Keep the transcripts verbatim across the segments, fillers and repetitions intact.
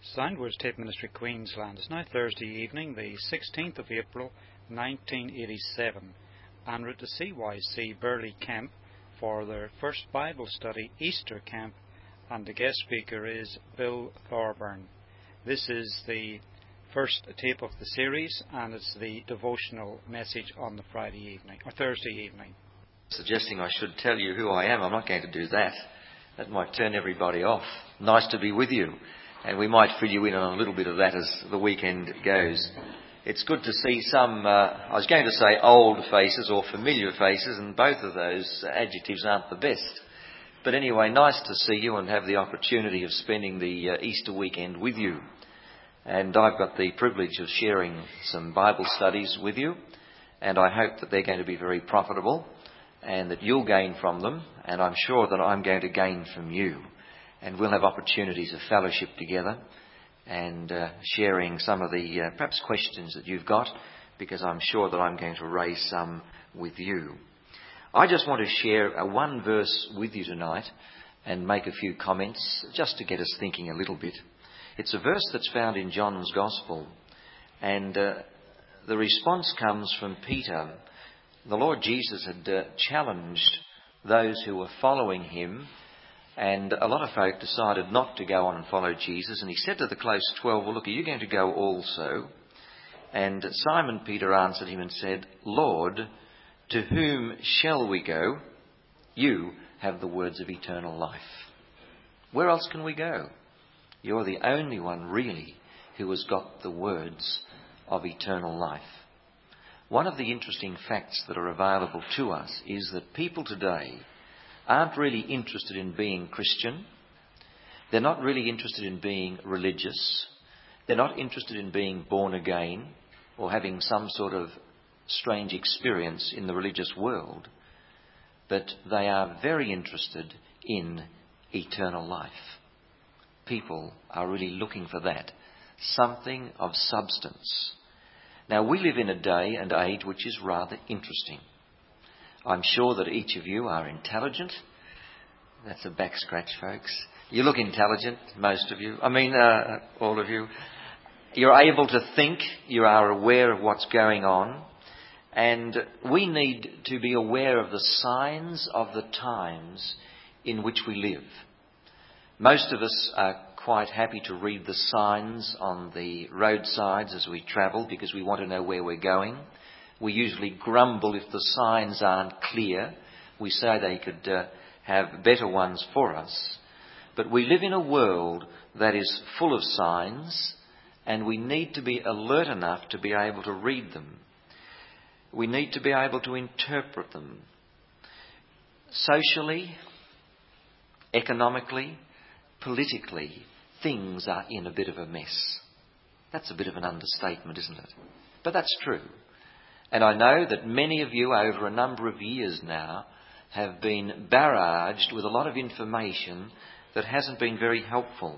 Soundwords Tape Ministry, Queensland. It's now Thursday evening, the sixteenth of April, nineteen eighty-seven, and we're at the C Y C Burley Camp for their first Bible study Easter camp, and the guest speaker is Bill Thorburn. This is the first tape of the series, and it's the devotional message on the Friday evening, or Thursday evening. Suggesting I should tell you who I am. I'm not going to do that. That might turn everybody off. Nice to be with you. And we might fill you in on a little bit of that as the weekend goes. It's good to see some, uh, I was going to say old faces or familiar faces, and both of those adjectives aren't the best. But anyway, nice to see you and have the opportunity of spending the uh, Easter weekend with you. And I've got the privilege of sharing some Bible studies with you, and I hope that they're going to be very profitable and that you'll gain from them, and I'm sure that I'm going to gain from you. And we'll have opportunities of fellowship together and uh, sharing some of the uh, perhaps questions that you've got, because I'm sure that I'm going to raise some with you. I just want to share a one verse with you tonight and make a few comments just to get us thinking a little bit. It's a verse that's found in John's Gospel, and uh, the response comes from Peter. The Lord Jesus had uh, challenged those who were following him, and a lot of folk decided not to go on and follow Jesus. And he said to the close twelve, well, look, are you going to go also? And Simon Peter answered him and said, Lord, to whom shall we go? You have the words of eternal life. Where else can we go? You're the only one really who has got the words of eternal life. One of the interesting facts that are available to us is that people today aren't really interested in being Christian. They're not really interested in being religious. They're not interested in being born again or having some sort of strange experience in the religious world. But they are very interested in eternal life. People are really looking for that, something of substance. Now, we live in a day and age which is rather interesting. I'm sure that each of you are intelligent. That's a back scratch, folks. You look intelligent, most of you. I mean, uh, all of you. You're able to think. You are aware of what's going on. And we need to be aware of the signs of the times in which we live. Most of us are quite happy to read the signs on the roadsides as we travel because we want to know where we're going. We usually grumble if the signs aren't clear. We say they could uh, have better ones for us. But we live in a world that is full of signs, and we need to be alert enough to be able to read them. We need to be able to interpret them. Socially, economically, politically, things are in a bit of a mess. That's a bit of an understatement, isn't it? But that's true. And I know that many of you over a number of years now have been barraged with a lot of information that hasn't been very helpful.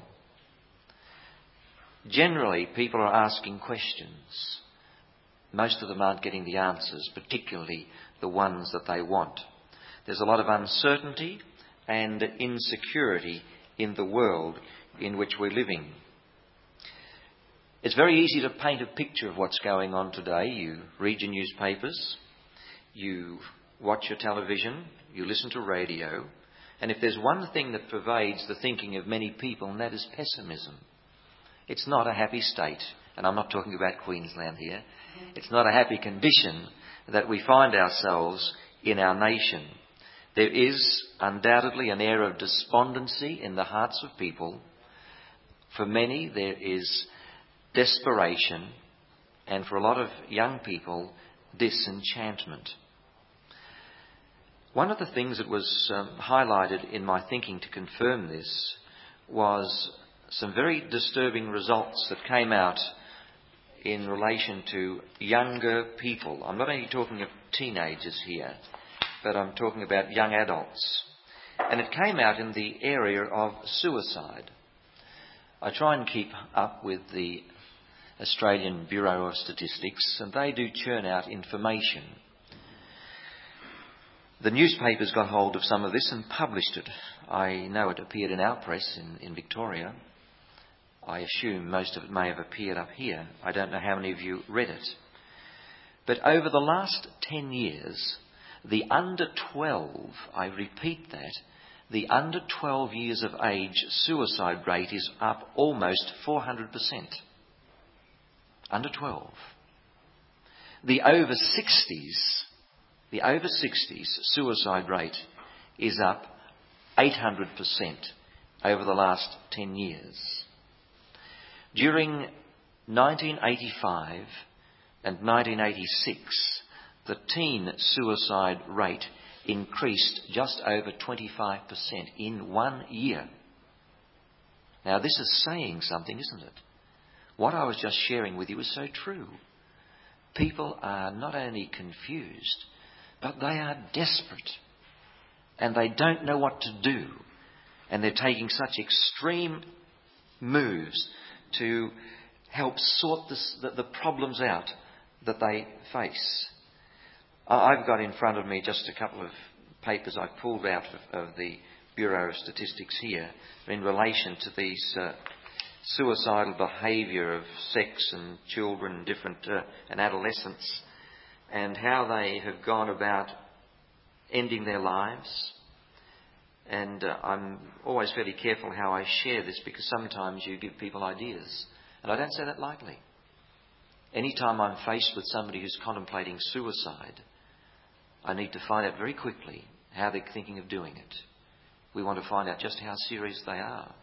Generally, people are asking questions. Most of them aren't getting the answers, particularly the ones that they want. There's a lot of uncertainty and insecurity in the world in which we're living. It's very easy to paint a picture of what's going on today. You read your newspapers, you watch your television, you listen to radio, and if there's one thing that pervades the thinking of many people, and that is pessimism. It's not a happy state, and I'm not talking about Queensland here. It's not a happy condition that we find ourselves in our nation. There is undoubtedly an air of despondency in the hearts of people. For many, there is desperation, and for a lot of young people, disenchantment. One of the things that was um, highlighted in my thinking to confirm this was some very disturbing results that came out in relation to younger people. I'm not only talking of teenagers here, but I'm talking about young adults. And it came out in the area of suicide. I try and keep up with the Australian Bureau of Statistics, and they do churn out information. The newspapers got hold of some of this and published it. I know it appeared in our press in, in Victoria. I assume most of it may have appeared up here. I don't know how many of you read it. But over the last ten years, the under twelve, I repeat that, the under twelve years of age suicide rate is up almost four hundred percent. Under twelve. The over sixties, the over sixties suicide rate is up eight hundred percent over the last ten years. During nineteen eighty-five and nineteen eighty-six, the teen suicide rate increased just over twenty-five percent in one year. Now this is saying something, isn't it? What I was just sharing with you is so true. People are not only confused, but they are desperate. And they don't know what to do. And they're taking such extreme moves to help sort this, the, the problems out that they face. I've got in front of me just a couple of papers I pulled out of, of the Bureau of Statistics here in relation to these uh, suicidal behaviour of sex and children different uh, and adolescents, and how they have gone about ending their lives. And uh, I'm always fairly careful how I share this, because sometimes you give people ideas. And I don't say that lightly. Anytime I'm faced with somebody who's contemplating suicide, I need to find out very quickly how they're thinking of doing it. We want to find out just how serious they are.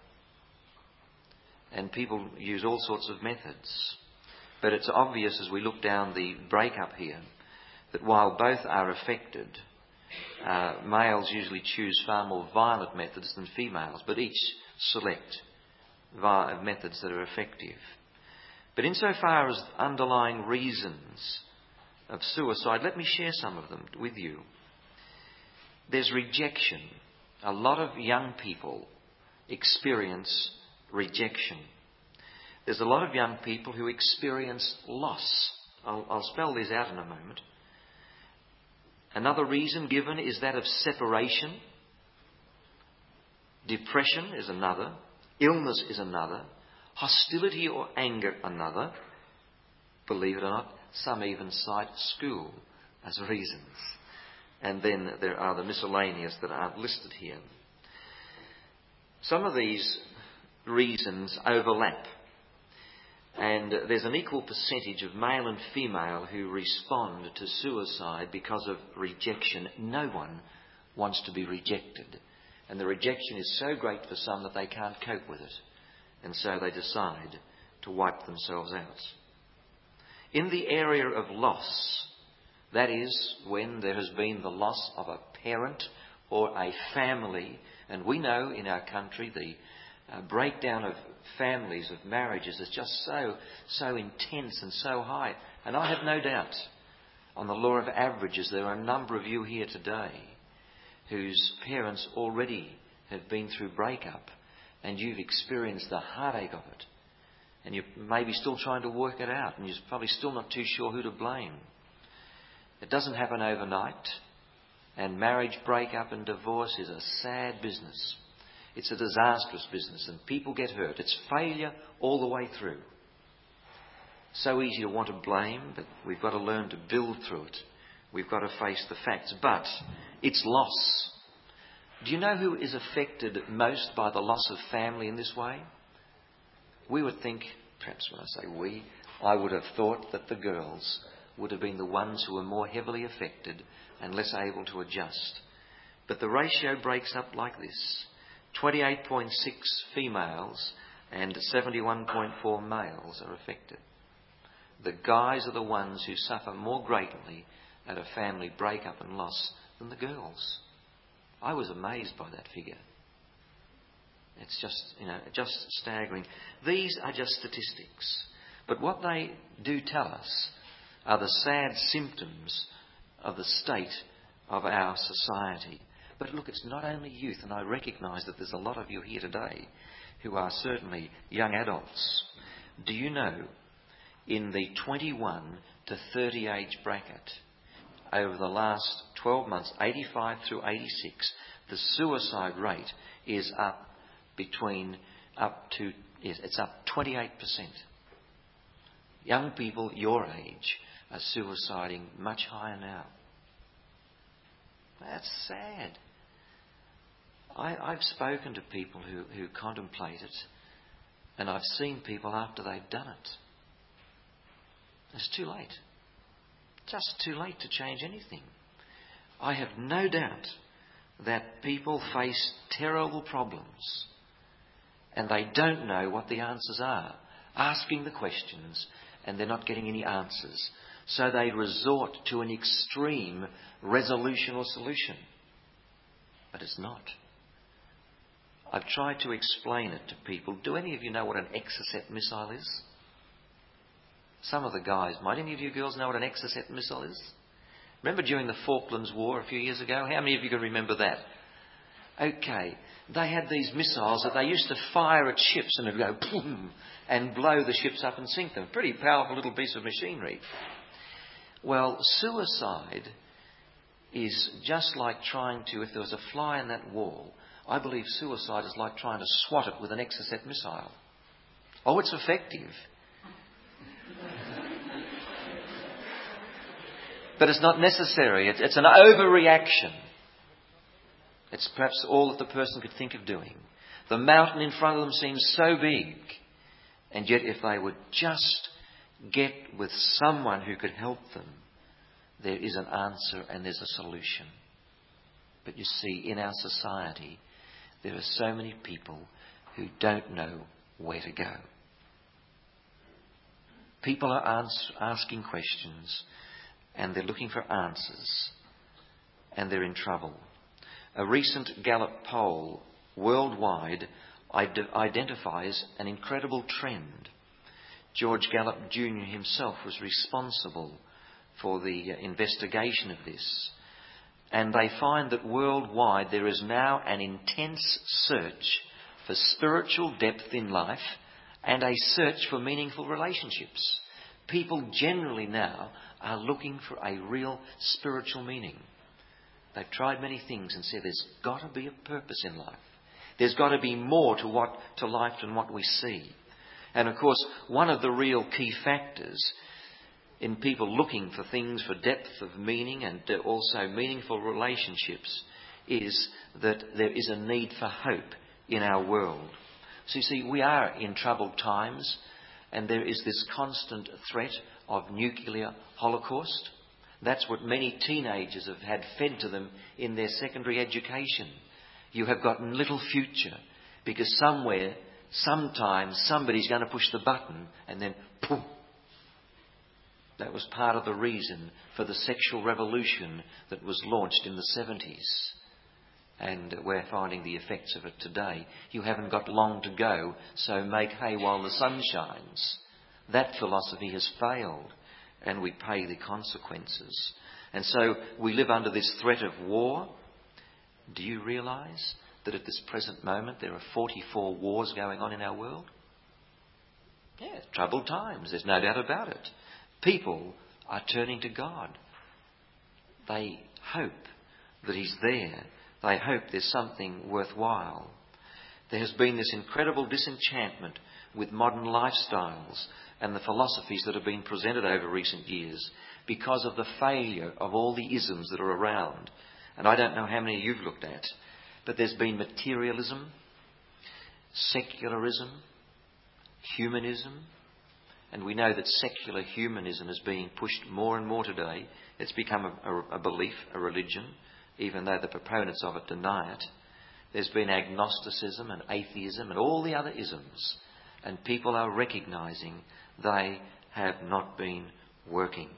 And people use all sorts of methods. But it's obvious as we look down the breakup here that while both are affected, uh, males usually choose far more violent methods than females, but each select vi- methods that are effective. But insofar as underlying reasons of suicide, let me share some of them with you. There's rejection. A lot of young people experience rejection. There's a lot of young people who experience loss. I'll, I'll spell these out in a moment. Another reason given is that of separation. Depression is another. Illness is another. Hostility or anger another. Believe it or not, some even cite school as reasons. And then there are the miscellaneous that aren't listed here. Some of these reasons overlap. And there's an equal percentage of male and female who respond to suicide because of rejection. No one wants to be rejected. And the rejection is so great for some that they can't cope with it. And so they decide to wipe themselves out. In the area of loss, that is when there has been the loss of a parent or a family, and we know in our country the uh, breakdown of families, of marriages, is just so, so intense and so high. And I have no doubt, on the law of averages, there are a number of you here today whose parents already have been through breakup, and you've experienced the heartache of it. And you're maybe still trying to work it out, and you're probably still not too sure who to blame. It doesn't happen overnight, and marriage breakup and divorce is a sad business. It's a disastrous business, and people get hurt. It's failure all the way through. So easy to want to blame, but we've got to learn to build through it. We've got to face the facts. But it's loss. Do you know who is affected most by the loss of family in this way? We would think, perhaps when I say we, I would have thought that the girls would have been the ones who were more heavily affected and less able to adjust. But the ratio breaks up like this. twenty-eight point six females and seventy-one point four males are affected. The guys are the ones who suffer more greatly at a family breakup and loss than the girls. I was amazed by that figure. It's just, you know, just staggering. These are just statistics. But what they do tell us are the sad symptoms of the state of our society. But look, it's not only youth, and I recognise that there's a lot of you here today who are certainly young adults. Do you know, in the twenty-one to thirty age bracket, over the last twelve months, eighty-five through eighty-six, the suicide rate is up between up to Yes, it's up twenty-eight percent. Young people your age are suiciding much higher now. That's sad. I, I've spoken to people who, who contemplate it, and I've seen people after they've done it. It's too late. Just too late to change anything. I have no doubt that people face terrible problems and they don't know what the answers are. Asking the questions and they're not getting any answers. So they resort to an extreme resolution or solution. But it's not. I've tried to explain it to people. Do any of you know what an Exocet missile is? Some of the guys might. Any of you girls know what an Exocet missile is? Remember during the Falklands War a few years ago? How many of you can remember that? Okay. They had these missiles that they used to fire at ships and it would go boom and blow the ships up and sink them. Pretty powerful little piece of machinery. Well, suicide is just like trying to, if there was a fly in that wall, I believe suicide is like trying to swat it with an Exocet missile. Oh, it's effective. But it's not necessary. It's an overreaction. It's perhaps all that the person could think of doing. The mountain in front of them seems so big. And yet if they would just get with someone who could help them, there is an answer and there's a solution. But you see, in our society, there are so many people who don't know where to go. People are ans- asking questions and they're looking for answers and they're in trouble. A recent Gallup poll worldwide ide- identifies an incredible trend. George Gallup Junior himself was responsible for the investigation of this. And they find that worldwide there is now an intense search for spiritual depth in life and a search for meaningful relationships. People generally now are looking for a real spiritual meaning. They've tried many things and said there's got to be a purpose in life. There's got to be more to what to life than what we see. And of course, one of the real key factors in people looking for things for depth of meaning and also meaningful relationships is that there is a need for hope in our world. So you see, we are in troubled times and there is this constant threat of nuclear holocaust. That's what many teenagers have had fed to them in their secondary education. You have got little future because somewhere, sometime, somebody's going to push the button and then poof. That was part of the reason for the sexual revolution that was launched in the seventies. And we're finding the effects of it today. You haven't got long to go, so make hay while the sun shines. That philosophy has failed, and we pay the consequences. And so we live under this threat of war. Do you realise that at this present moment there are forty-four wars going on in our world? Yeah, troubled times, there's no doubt about it. People are turning to God. They hope that He's there. They hope there's something worthwhile. There has been this incredible disenchantment with modern lifestyles and the philosophies that have been presented over recent years because of the failure of all the isms that are around. And I don't know how many you've looked at, but there's been materialism, secularism, humanism. And we know that secular humanism is being pushed more and more today. It's become a, a, a belief, a religion, even though the proponents of it deny it. There's been agnosticism and atheism and all the other isms. And people are recognising they have not been working.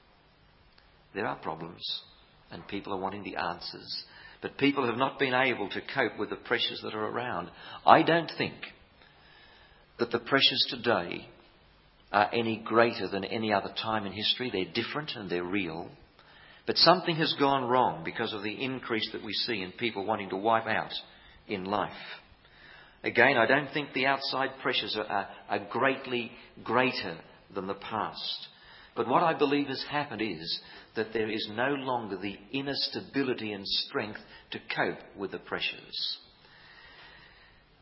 There are problems and people are wanting the answers. But people have not been able to cope with the pressures that are around. I don't think that the pressures today are any greater than any other time in history. They're different and they're real. But something has gone wrong because of the increase that we see in people wanting to wipe out in life. Again, I don't think the outside pressures are, are, are greatly greater than the past. But what I believe has happened is that there is no longer the inner stability and strength to cope with the pressures.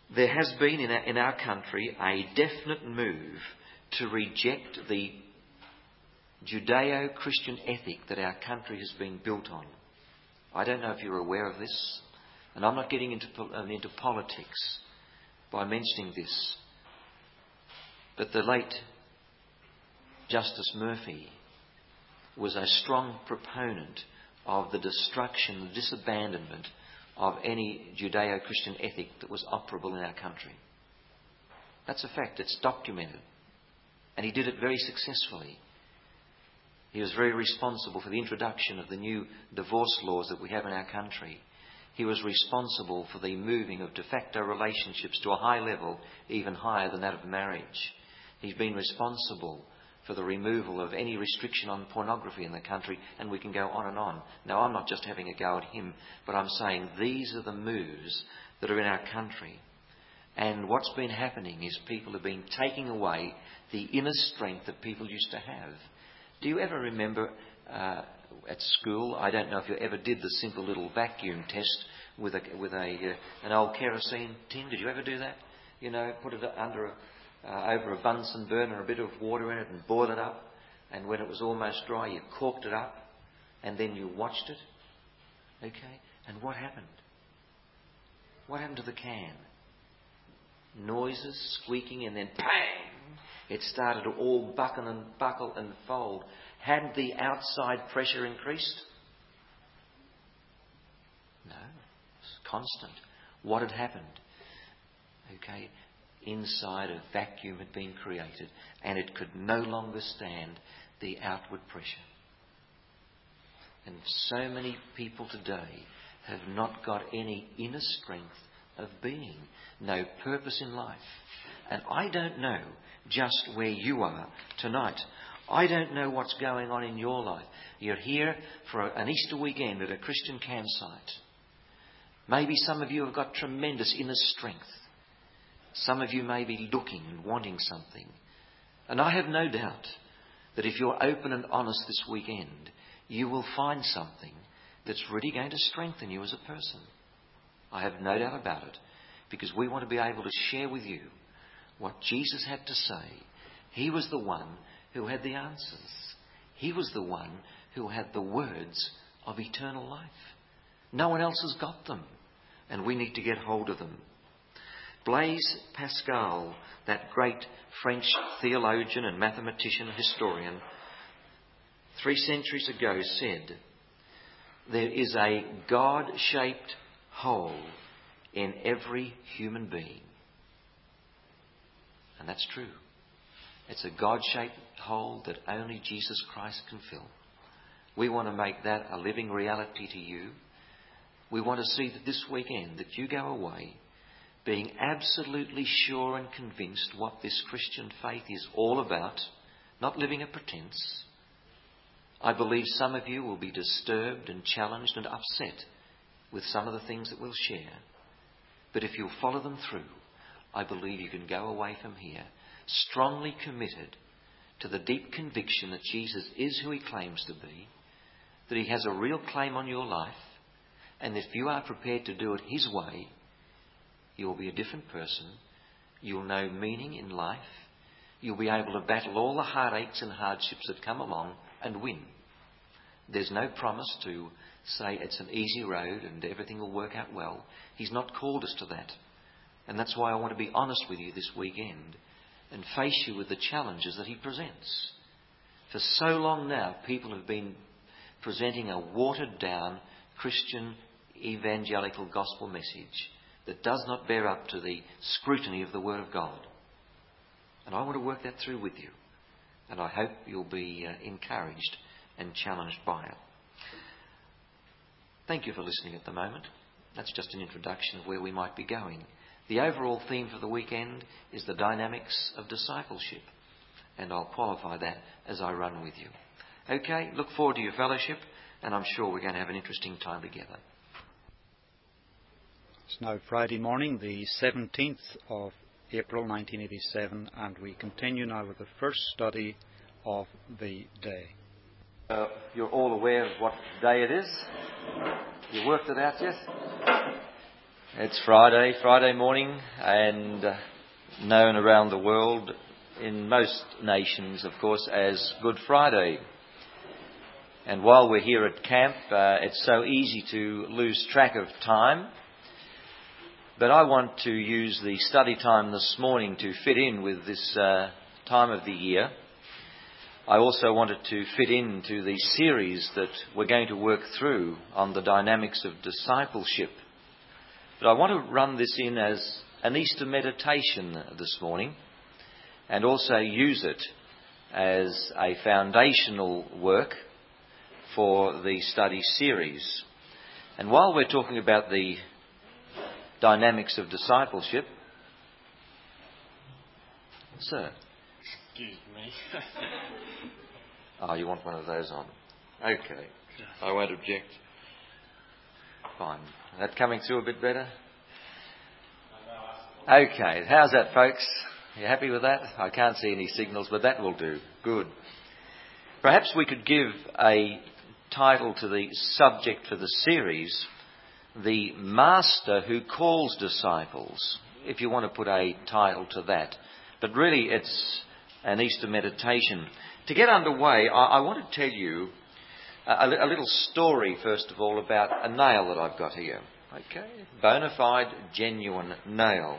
there has been in our, in our country a definite move to reject the Judeo-Christian ethic that our country has been built on. I don't know if you're aware of this, and I'm not getting into, into politics by mentioning this, but the late Justice Murphy was a strong proponent of the destruction, the disabandonment of any Judeo-Christian ethic that was operable in our country. That's a fact. It's documented. And he did it very successfully. He was very responsible for the introduction of the new divorce laws that we have in our country. He was responsible for the moving of de facto relationships to a high level, even higher than that of marriage. He's been responsible for the removal of any restriction on pornography in the country, and we can go on and on. Now, I'm not just having a go at him, but I'm saying these are the moves that are in our country. And what's been happening is people have been taking away the inner strength that people used to have. Do you ever remember uh, at school, I don't know if you ever did the simple little vacuum test with a with a uh, an old kerosene tin? Did you ever do that? You know, put it under a, uh, over a Bunsen burner, a bit of water in it, and boil it up. And when it was almost dry, you corked it up, and then you watched it. Okay, and what happened? What happened to the can? Noises, squeaking, and then bang! It started to all buckle and buckle and fold. Had the outside pressure increased? No, it was constant. What had happened? Okay, inside a vacuum had been created, and it could no longer stand the outward pressure. And so many people today have not got any inner strength of being, no purpose in life. And I don't know just where you are tonight. I don't know what's going on in your life. You're here for an Easter weekend at a Christian campsite. Maybe some of you have got tremendous inner strength. Some of you may be looking and wanting something. And I have no doubt that if you're open and honest this weekend, you will find something that's really going to strengthen you as a person. I have no doubt about it, because we want to be able to share with you what Jesus had to say. He was the one who had the answers. He was the one who had the words of eternal life. No one else has got them, and we need to get hold of them. Blaise Pascal, that great French theologian and mathematician and historian, three centuries ago said, there is a God-shaped hole in every human being. And that's true. It's a God-shaped hole that only Jesus Christ can fill. We want to make that a living reality to you. We want to see that this weekend that you go away being absolutely sure and convinced what this Christian faith is all about, not living a pretense. I believe some of you will be disturbed and challenged and upset with some of the things that we'll share. But if you'll follow them through, I believe you can go away from here strongly committed to the deep conviction that Jesus is who he claims to be, that he has a real claim on your life, and if you are prepared to do it his way, you will be a different person. You'll know meaning in life. You'll be able to battle all the heartaches and hardships that come along and win. There's no promise to say it's an easy road and everything will work out well. He's not called us to that. And that's why I want to be honest with you this weekend and face you with the challenges that he presents. For so long now, people have been presenting a watered-down Christian evangelical gospel message that does not bear up to the scrutiny of the Word of God. And I want to work that through with you. And I hope you'll be uh, encouraged and challenged by it. Thank you for listening at the moment. That's just an introduction of where we might be going. The overall theme for the weekend is the dynamics of discipleship. And I'll qualify that as I run with you. Okay, look forward to your fellowship, and I'm sure we're going to have an interesting time together. It's now Friday morning, the seventeenth of April nineteen eighty-seven, and we continue now with the first study of the day. Uh, you're all aware of what day it is? You worked it out yet? It's Friday, Friday morning, and uh, known around the world in most nations, of course, as Good Friday. And while we're here at camp, uh, it's so easy to lose track of time. But I want to use the study time this morning to fit in with this uh, time of the year. I also wanted to fit into the series that we're going to work through on the dynamics of discipleship. But I want to run this in as an Easter meditation this morning and also use it as a foundational work for the study series. And while we're talking about the dynamics of discipleship, sir. Excuse me. Oh, you want one of those on? Okay. I won't object. Fine. That coming through a bit better? Okay. How's that, folks? You happy with that? I can't see any signals, but that will do. Good. Perhaps we could give a title to the subject for the series, The Master Who Calls Disciples, if you want to put a title to that. But really it's an Easter meditation. To get underway, I, I want to tell you a, a little story, first of all, about a nail that I've got here. Okay, bona fide, genuine nail.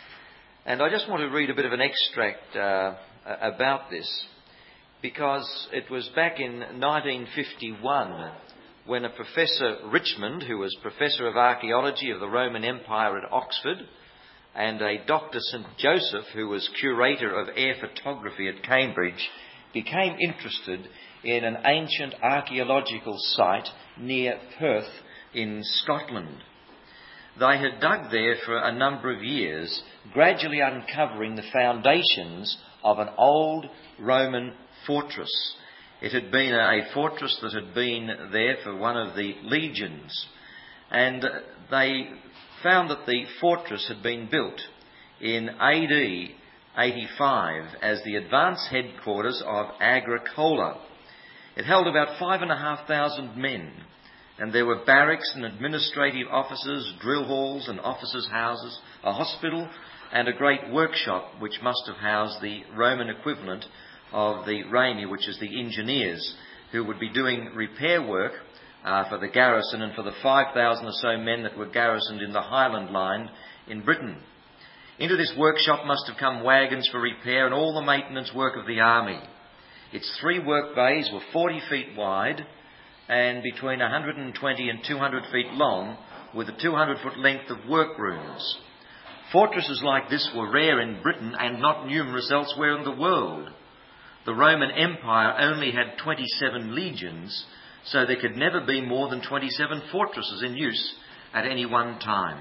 And I just want to read a bit of an extract uh, about this, because it was back in nineteen fifty-one when a Professor Richmond, who was Professor of Archaeology of the Roman Empire at Oxford, and a Doctor Saint Joseph, who was Curator of Air Photography at Cambridge, became interested in an ancient archaeological site near Perth in Scotland. They had dug there for a number of years, gradually uncovering the foundations of an old Roman fortress. It had been a fortress that had been there for one of the legions, and they found that the fortress had been built in A D eighty-five as the advanced headquarters of Agricola. It held about five and a half thousand men, and there were barracks and administrative offices, drill halls and officers' houses, a hospital and a great workshop which must have housed the Roman equivalent of the Rami, which is the engineers who would be doing repair work uh, for the garrison and for the five thousand or so men that were garrisoned in the Highland line in Britain. Into this workshop must have come wagons for repair and all the maintenance work of the army. Its three work bays were forty feet wide and between one hundred twenty and two hundred feet long, with a two hundred foot length of workrooms. Fortresses like this were rare in Britain and not numerous elsewhere in the world. The Roman Empire only had twenty-seven legions, so there could never be more than twenty-seven fortresses in use at any one time.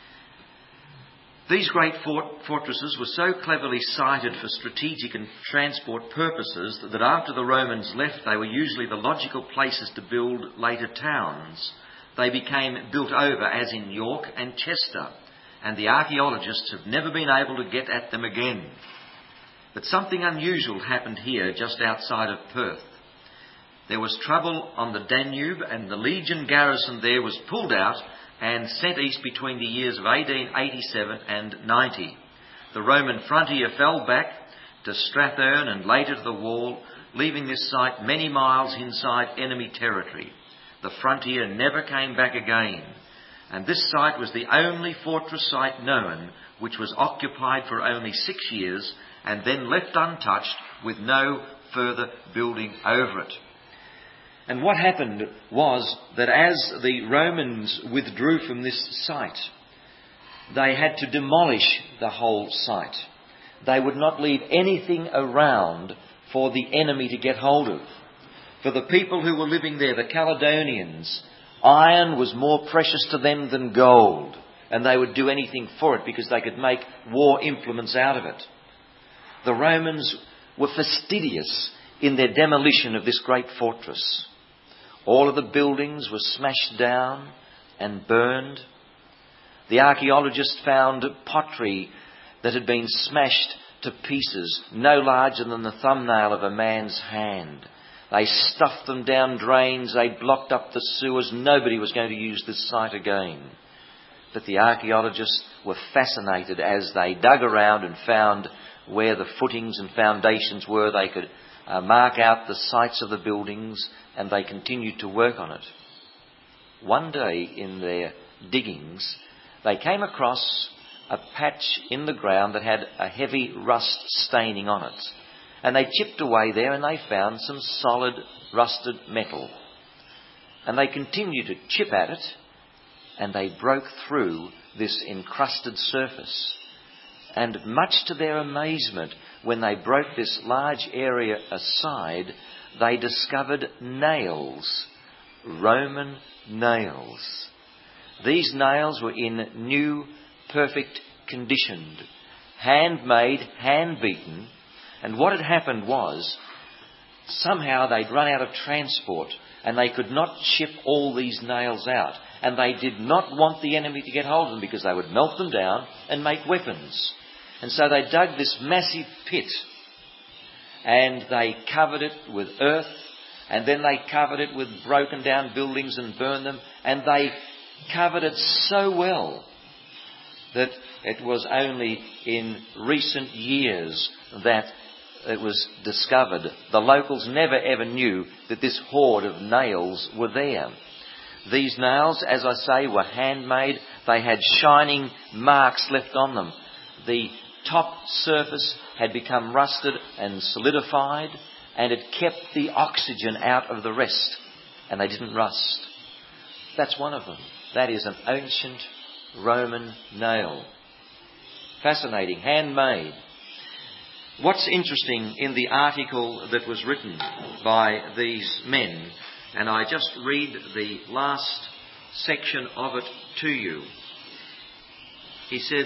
These great fort- fortresses were so cleverly sited for strategic and transport purposes that after the Romans left, they were usually the logical places to build later towns. They became built over, as in York and Chester, and the archaeologists have never been able to get at them again. But something unusual happened here just outside of Perth. There was trouble on the Danube, and the legion garrison there was pulled out and sent east between the years of eighteen eighty-seven and ninety. The Roman frontier fell back to Strathearn and later to the Wall, leaving this site many miles inside enemy territory. The frontier never came back again, and this site was the only fortress site known which was occupied for only six years and then left untouched with no further building over it. And what happened was that as the Romans withdrew from this site, they had to demolish the whole site. They would not leave anything around for the enemy to get hold of. For the people who were living there, the Caledonians, iron was more precious to them than gold, and they would do anything for it because they could make war implements out of it. The Romans were fastidious in their demolition of this great fortress. All of the buildings were smashed down and burned. The archaeologists found pottery that had been smashed to pieces, no larger than the thumbnail of a man's hand. They stuffed them down drains, they blocked up the sewers. Nobody was going to use this site again. But the archaeologists were fascinated as they dug around and found where the footings and foundations were. They could uh, mark out the sites of the buildings, and they continued to work on it. One day in their diggings, they came across a patch in the ground that had a heavy rust staining on it. And they chipped away there and they found some solid rusted metal. And they continued to chip at it, and they broke through this encrusted surface. And much to their amazement, when they broke this large area aside, they discovered nails, Roman nails. These nails were in new, perfect condition, handmade, hand-beaten. And what had happened was, somehow they'd run out of transport and they could not ship all these nails out. And they did not want the enemy to get hold of them because they would melt them down and make weapons. And so they dug this massive pit and they covered it with earth, and then they covered it with broken down buildings and burned them, and they covered it so well that it was only in recent years that it was discovered. The locals never ever knew that this hoard of nails were there. These nails, as I say, were handmade. They had shining marks left on them. The top surface had become rusted and solidified, and it kept the oxygen out of the rest, and they didn't rust. That's one of them. That is an ancient Roman nail. Fascinating, handmade. What's interesting in the article that was written by these men, and I just read the last section of it to you. He said,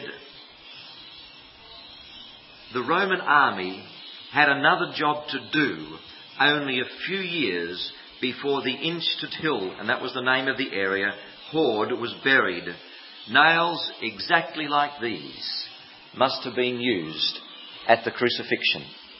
the Roman army had another job to do only a few years before the Inchted Hill, and that was the name of the area, hoard was buried. Nails exactly like these must have been used at the crucifixion.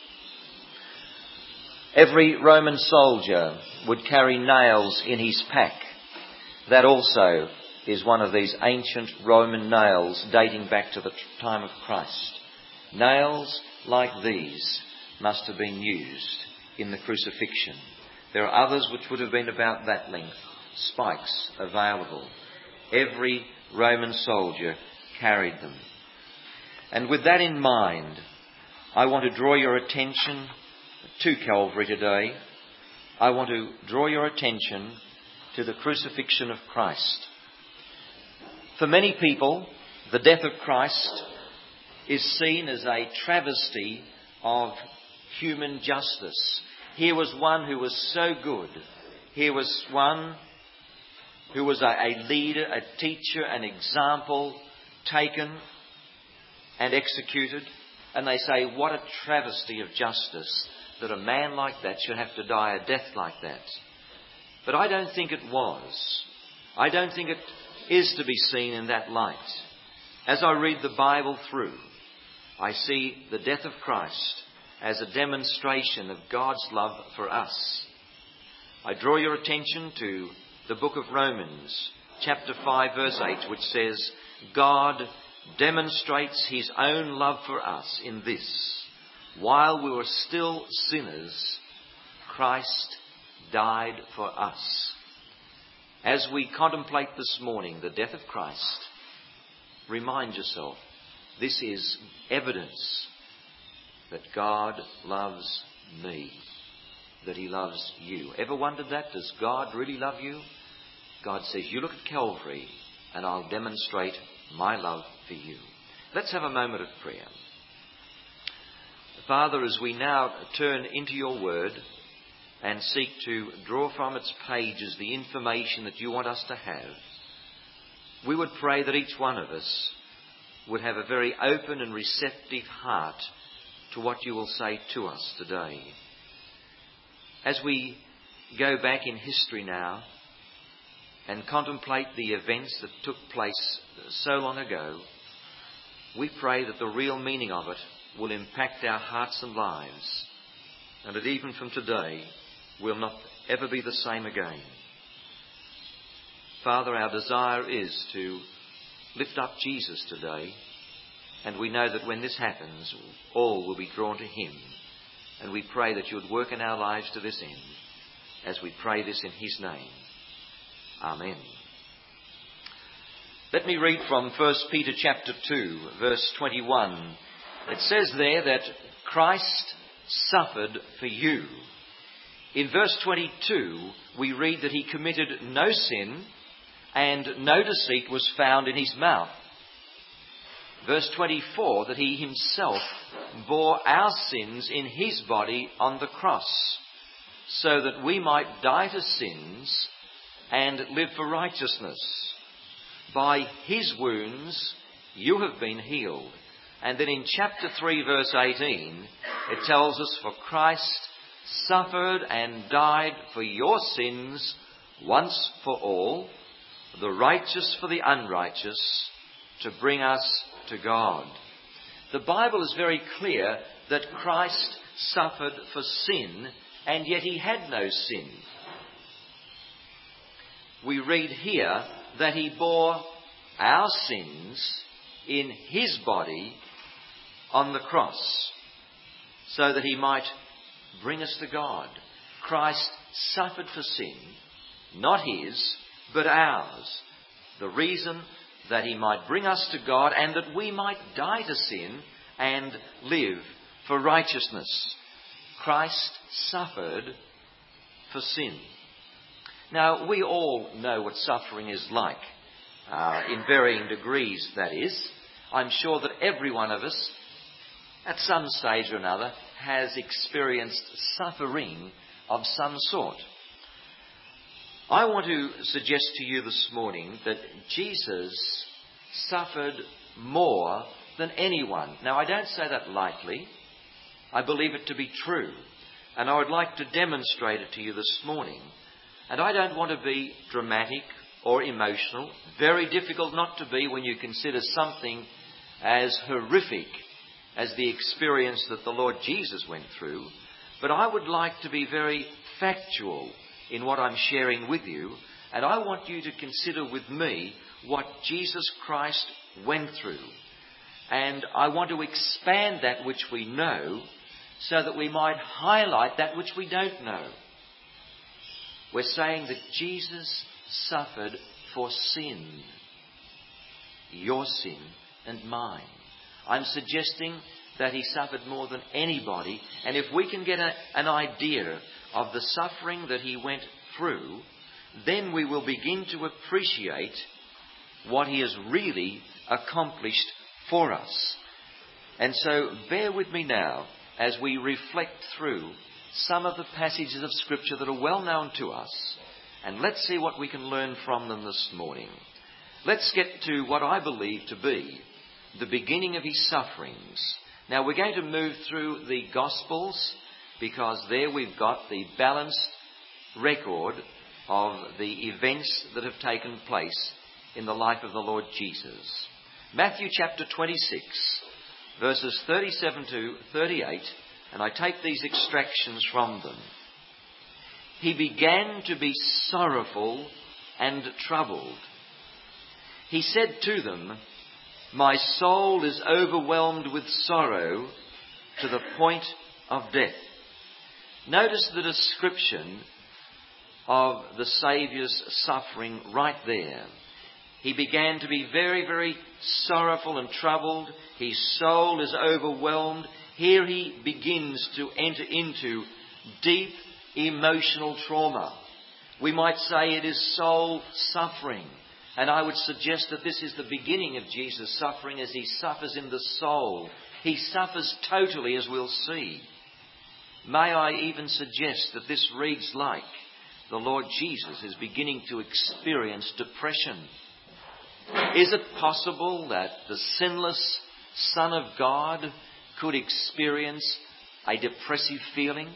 Every Roman soldier would carry nails in his pack. That also is one of these ancient Roman nails dating back to the time of Christ. Nails like these must have been used in the crucifixion. There are others which would have been about that length, spikes available. Every Roman soldier carried them. And with that in mind, I want to draw your attention to Calvary today. I want to draw your attention to the crucifixion of Christ. For many people, the death of Christ is seen as a travesty of human justice. Here was one who was so good. Here was one who was a, a leader, a teacher, an example, taken and executed. And they say, what a travesty of justice that a man like that should have to die a death like that. But I don't think it was. I don't think it is to be seen in that light. As I read the Bible through, I see the death of Christ as a demonstration of God's love for us. I draw your attention to the book of Romans, chapter five, verse eight, which says, God demonstrates his own love for us in this: while we were still sinners, Christ died for us. As we contemplate this morning the death of Christ, remind yourself, this is evidence that God loves me, that he loves you. Ever wondered that? Does God really love you? God says, you look at Calvary and I'll demonstrate my love for you. Let's have a moment of prayer. Father, as we now turn into your word and seek to draw from its pages the information that you want us to have, we would pray that each one of us would have a very open and receptive heart to what you will say to us today. As we go back in history now and contemplate the events that took place so long ago, we pray that the real meaning of it will impact our hearts and lives, and that even from today we'll not ever be the same again. Father, our desire is to lift up Jesus today. And we know that when this happens, all will be drawn to him. And we pray that you would work in our lives to this end, as we pray this in his name. Amen. Let me read from First Peter chapter two, verse twenty-one. It says there that Christ suffered for you. In verse twenty-two, we read that he committed no sin and no deceit was found in his mouth. Verse twenty-four, that he himself bore our sins in his body on the cross, so that we might die to sins and live for righteousness. By his wounds you have been healed. And then in chapter three, verse eighteen, it tells us, for Christ suffered and died for your sins once for all, the righteous for the unrighteous, to bring us to God. The Bible is very clear that Christ suffered for sin, and yet he had no sin. We read here that he bore our sins in his body on the cross, so that he might bring us to God. Christ suffered for sin, not his, but ours. The reason that he might bring us to God and that we might die to sin and live for righteousness. Christ suffered for sin. Now, we all know what suffering is like, uh, in varying degrees, that is. I'm sure that every one of us, at some stage or another, has experienced suffering of some sort. I want to suggest to you this morning that Jesus suffered more than anyone. Now, I don't say that lightly. I believe it to be true. And I would like to demonstrate it to you this morning. And I don't want to be dramatic or emotional. Very difficult not to be when you consider something as horrific as the experience that the Lord Jesus went through. But I would like to be very factual in what I'm sharing with you. And I want you to consider with me what Jesus Christ went through. And I want to expand that which we know so that we might highlight that which we don't know. We're saying that Jesus suffered for sin. Your sin and mine. I'm suggesting that he suffered more than anybody. And if we can get a, an idea of the suffering that he went through, then we will begin to appreciate what he has really accomplished for us. And so bear with me now as we reflect through some of the passages of Scripture that are well known to us. And let's see what we can learn from them this morning. Let's get to what I believe to be the beginning of his sufferings. Now we're going to move through the Gospels because there we've got the balanced record of the events that have taken place in the life of the Lord Jesus. Matthew chapter twenty-six, verses thirty-seven to thirty-eight, and I take these extractions from them. He began to be sorrowful and troubled. He said to them, my soul is overwhelmed with sorrow to the point of death. Notice the description of the Saviour's suffering right there. He began to be very, very sorrowful and troubled. His soul is overwhelmed. Here he begins to enter into deep emotional trauma. We might say it is soul suffering. And I would suggest that this is the beginning of Jesus' suffering as he suffers in the soul. He suffers totally, as we'll see. May I even suggest that this reads like the Lord Jesus is beginning to experience depression. Is it possible that the sinless Son of God could experience a depressive feeling?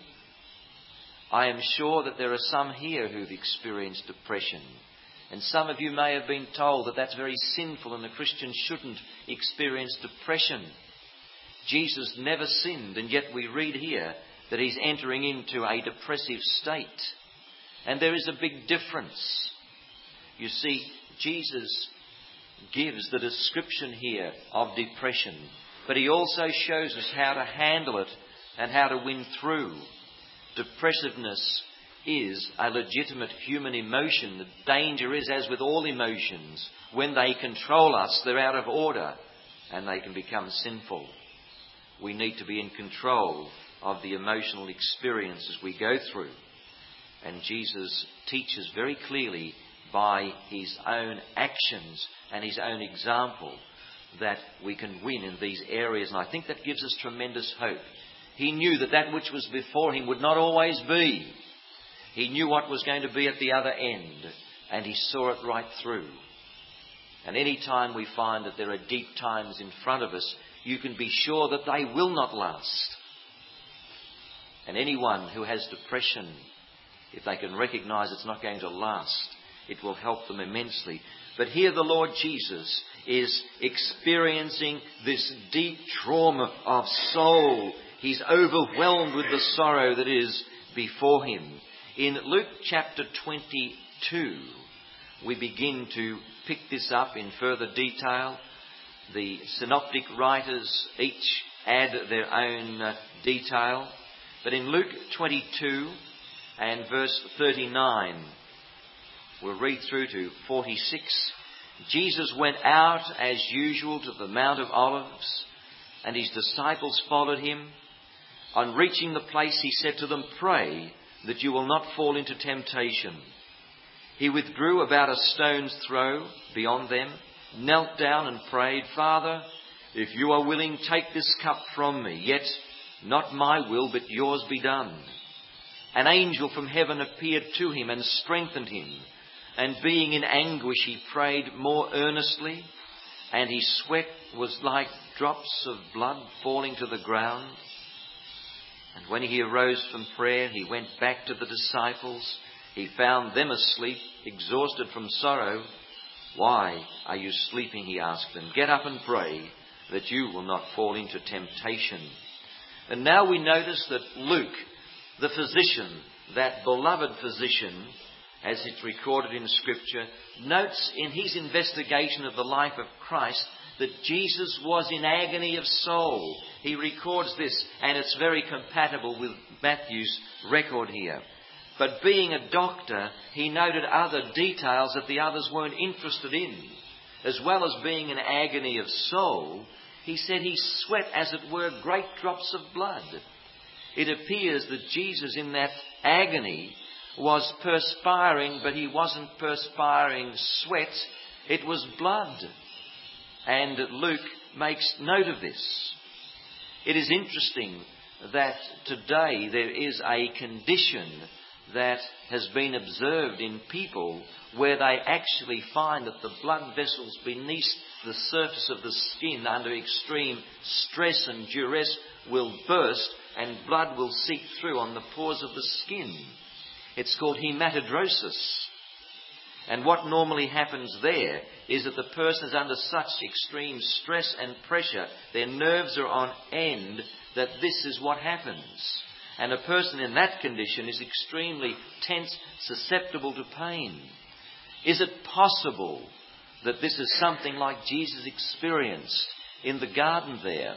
I am sure that there are some here who've experienced depression. And some of you may have been told that that's very sinful and a Christian shouldn't experience depression. Jesus never sinned, and yet we read here that he's entering into a depressive state. And there is a big difference. You see, Jesus gives the description here of depression, but he also shows us how to handle it and how to win through. Depressiveness is a legitimate human emotion. The danger is, as with all emotions, when they control us, they're out of order and they can become sinful. We need to be in control of the emotional experiences we go through. And Jesus teaches very clearly by his own actions and his own example that we can win in these areas. And I think that gives us tremendous hope. He knew that that which was before him would not always be. He knew what was going to be at the other end, and he saw it right through. And any time we find that there are deep times in front of us, you can be sure that they will not last. And anyone who has depression, if they can recognise it's not going to last, it will help them immensely. But here the Lord Jesus is experiencing this deep trauma of soul. He's overwhelmed with the sorrow that is before him. In Luke chapter twenty-two, we begin to pick this up in further detail. The synoptic writers each add their own uh, detail. But in Luke twenty-two and verse thirty-nine, we'll read through to forty-six. Jesus went out as usual to the Mount of Olives, and his disciples followed him. On reaching the place, he said to them, "Pray that you will not fall into temptation." He withdrew about a stone's throw beyond them, knelt down and prayed, "Father, if you are willing, take this cup from me, yet not my will, but yours be done." An angel from heaven appeared to him and strengthened him. And being in anguish, he prayed more earnestly, and his sweat was like drops of blood falling to the ground. And when he arose from prayer, he went back to the disciples. He found them asleep, exhausted from sorrow. "Why are you sleeping?" he asked them. "Get up and pray, that you will not fall into temptation." And now we notice that Luke, the physician, that beloved physician, as it's recorded in Scripture, notes in his investigation of the life of Christ that Jesus was in agony of soul. He records this, and it's very compatible with Matthew's record here. But being a doctor, he noted other details that the others weren't interested in. As well as being in agony of soul, he said he sweat, as it were, great drops of blood. It appears that Jesus in that agony was perspiring, but he wasn't perspiring sweat, it was blood. And Luke makes note of this. It is interesting that today there is a condition that has been observed in people where they actually find that the blood vessels beneath the surface of the skin under extreme stress and duress will burst and blood will seep through on the pores of the skin. It's called hematidrosis. And what normally happens there is that the person is under such extreme stress and pressure, their nerves are on end, that this is what happens. And a person in that condition is extremely tense, susceptible to pain. Is it possible that this is something like Jesus experienced in the garden there?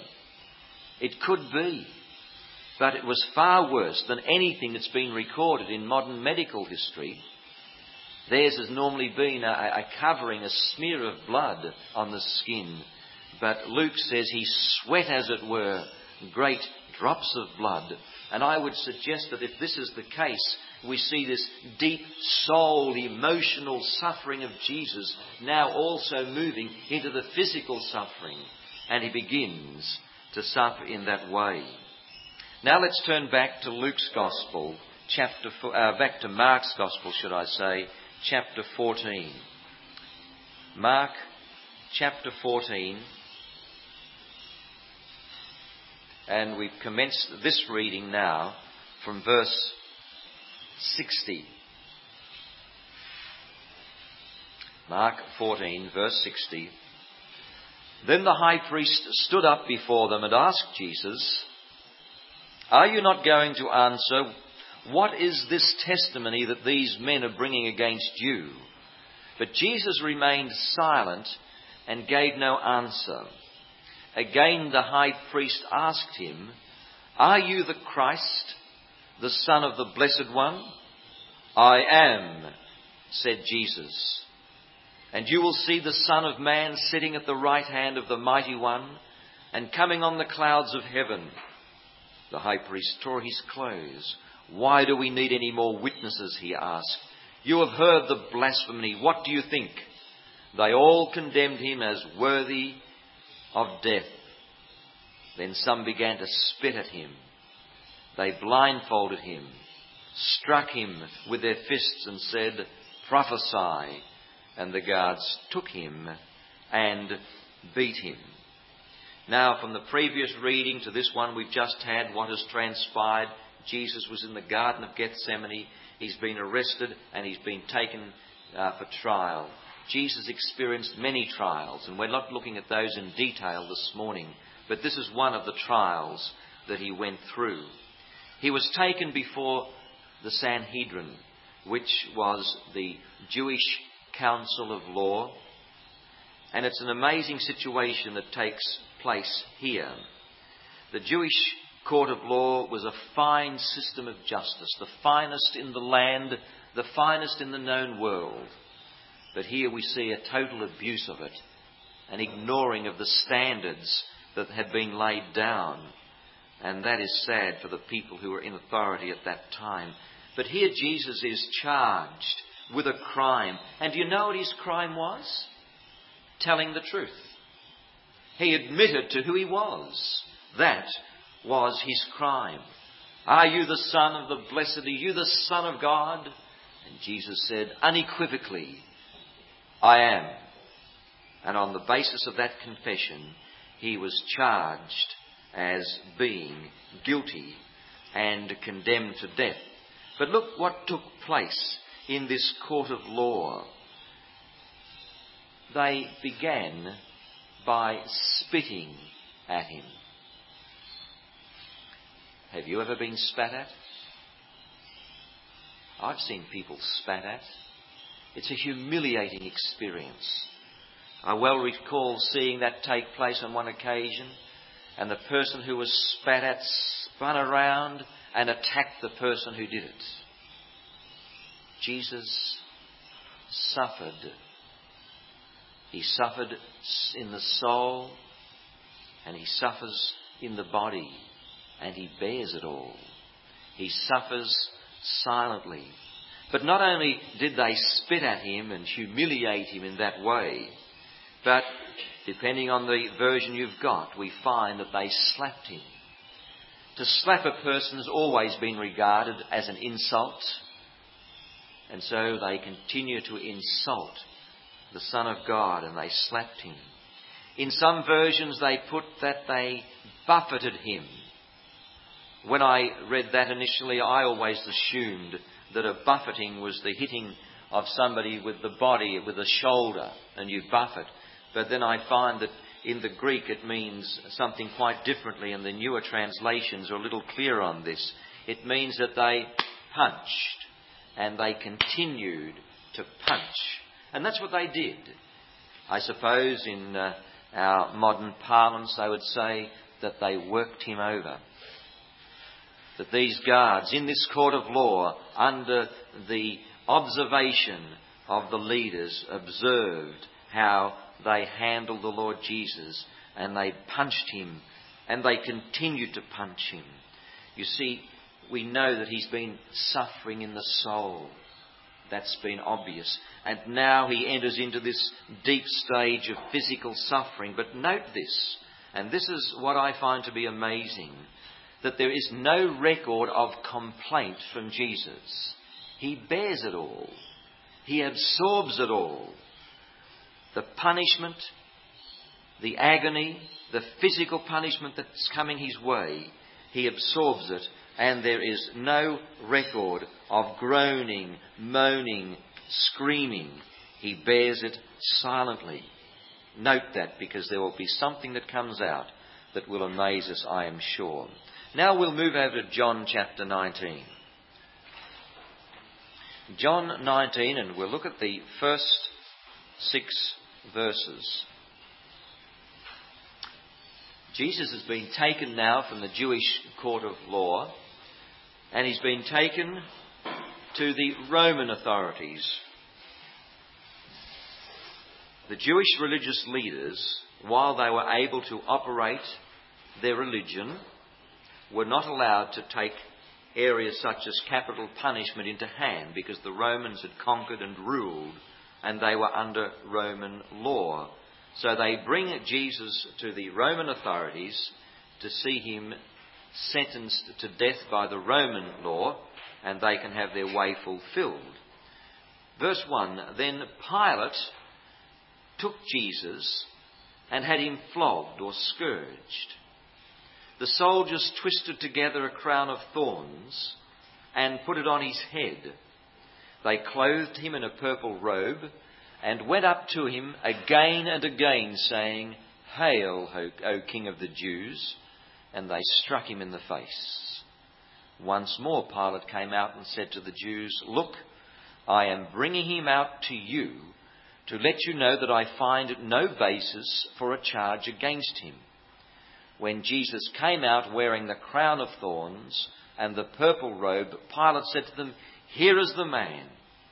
It could be. But it was far worse than anything that's been recorded in modern medical history. Theirs has normally been a, a covering, a smear of blood on the skin. But Luke says he sweat, as it were, great drops of blood. And I would suggest that if this is the case, we see this deep soul, emotional suffering of Jesus now also moving into the physical suffering. And he begins to suffer in that way. Now let's turn back to Luke's Gospel, chapter uh, back to Mark's Gospel, should I say, chapter fourteen. Mark, chapter fourteen. And we've commenced this reading now from verse sixty. Mark fourteen, verse sixty. Then the high priest stood up before them and asked Jesus, "Are you not going to answer? What is this testimony that these men are bringing against you?" But Jesus remained silent, and gave no answer. Again the high priest asked him, "Are you the Christ, the Son of the Blessed One?" "I am," said Jesus. "And you will see the Son of Man sitting at the right hand of the Mighty One and coming on the clouds of heaven." The high priest tore his clothes. "Why do we need any more witnesses?" he asked. "You have heard the blasphemy. What do you think?" They all condemned him as worthy of death. Then some began to spit at him. They blindfolded him, struck him with their fists and said, "Prophesy." And the guards took him and beat him. Now, from the previous reading to this one we've just had, what has transpired? Jesus was in the Garden of Gethsemane. He's been arrested and he's been taken uh, for trial. Jesus experienced many trials, and we're not looking at those in detail this morning, but this is one of the trials that he went through. He was taken before the Sanhedrin, which was the Jewish council of law, and it's an amazing situation that takes place here. The Jewish court of law was a fine system of justice, the finest in the land, the finest in the known world. But here we see a total abuse of it, an ignoring of the standards that had been laid down. And that is sad for the people who were in authority at that time. But here Jesus is charged with a crime. And do you know what his crime was? Telling the truth. He admitted to who he was. That was his crime. "Are you the Son of the Blessed? Are you the Son of God?" And Jesus said unequivocally, "I am." And on the basis of that confession, he was charged as being guilty and condemned to death. But look what took place in this court of law. They began by spitting at him. Have you ever been spat at? I've seen people spat at. It's a humiliating experience. I well recall seeing that take place on one occasion, and the person who was spat at spun around and attacked the person who did it. Jesus suffered. He suffered in the soul, and he suffers in the body, and he bears it all. He suffers silently. But not only did they spit at him and humiliate him in that way, but depending on the version you've got, we find that they slapped him. To slap a person has always been regarded as an insult, and so they continue to insult the Son of God, and they slapped him. In some versions they put that they buffeted him. When I read that initially, I always assumed that a buffeting was the hitting of somebody with the body, with the shoulder, and you buffet. But then I find that in the Greek it means something quite differently, and the newer translations are a little clearer on this. It means that they punched, and they continued to punch. And that's what they did. I suppose in uh, our modern parlance they would say that they worked him over. That these guards in this court of law, under the observation of the leaders, observed how they handled the Lord Jesus, and they punched him, and they continued to punch him. You see, we know that he's been suffering in the soul. That's been obvious. And now he enters into this deep stage of physical suffering. But note this, and this is what I find to be amazing, that there is no record of complaint from Jesus. He bears it all. He absorbs it all. The punishment, the agony, the physical punishment that's coming his way, he absorbs it, and there is no record of groaning, moaning, screaming. He bears it silently. Note that, because there will be something that comes out that will amaze us, I am sure. Now we'll move over to John chapter nineteen. John nineteen, and we'll look at the first six verses. Jesus has been taken now from the Jewish court of law, and he's been taken to the Roman authorities. The Jewish religious leaders, while they were able to operate their religion, were not allowed to take areas such as capital punishment into hand, because the Romans had conquered and ruled, and they were under Roman law. So they bring Jesus to the Roman authorities to see him sentenced to death by the Roman law, and they can have their way fulfilled. Verse one, then Pilate took Jesus and had him flogged or scourged. The soldiers twisted together a crown of thorns and put it on his head. They clothed him in a purple robe and went up to him again and again, saying, Hail, O King of the Jews! And they struck him in the face. Once more Pilate came out and said to the Jews, Look, I am bringing him out to you to let you know that I find no basis for a charge against him. When Jesus came out wearing the crown of thorns and the purple robe, Pilate said to them, Here is the man.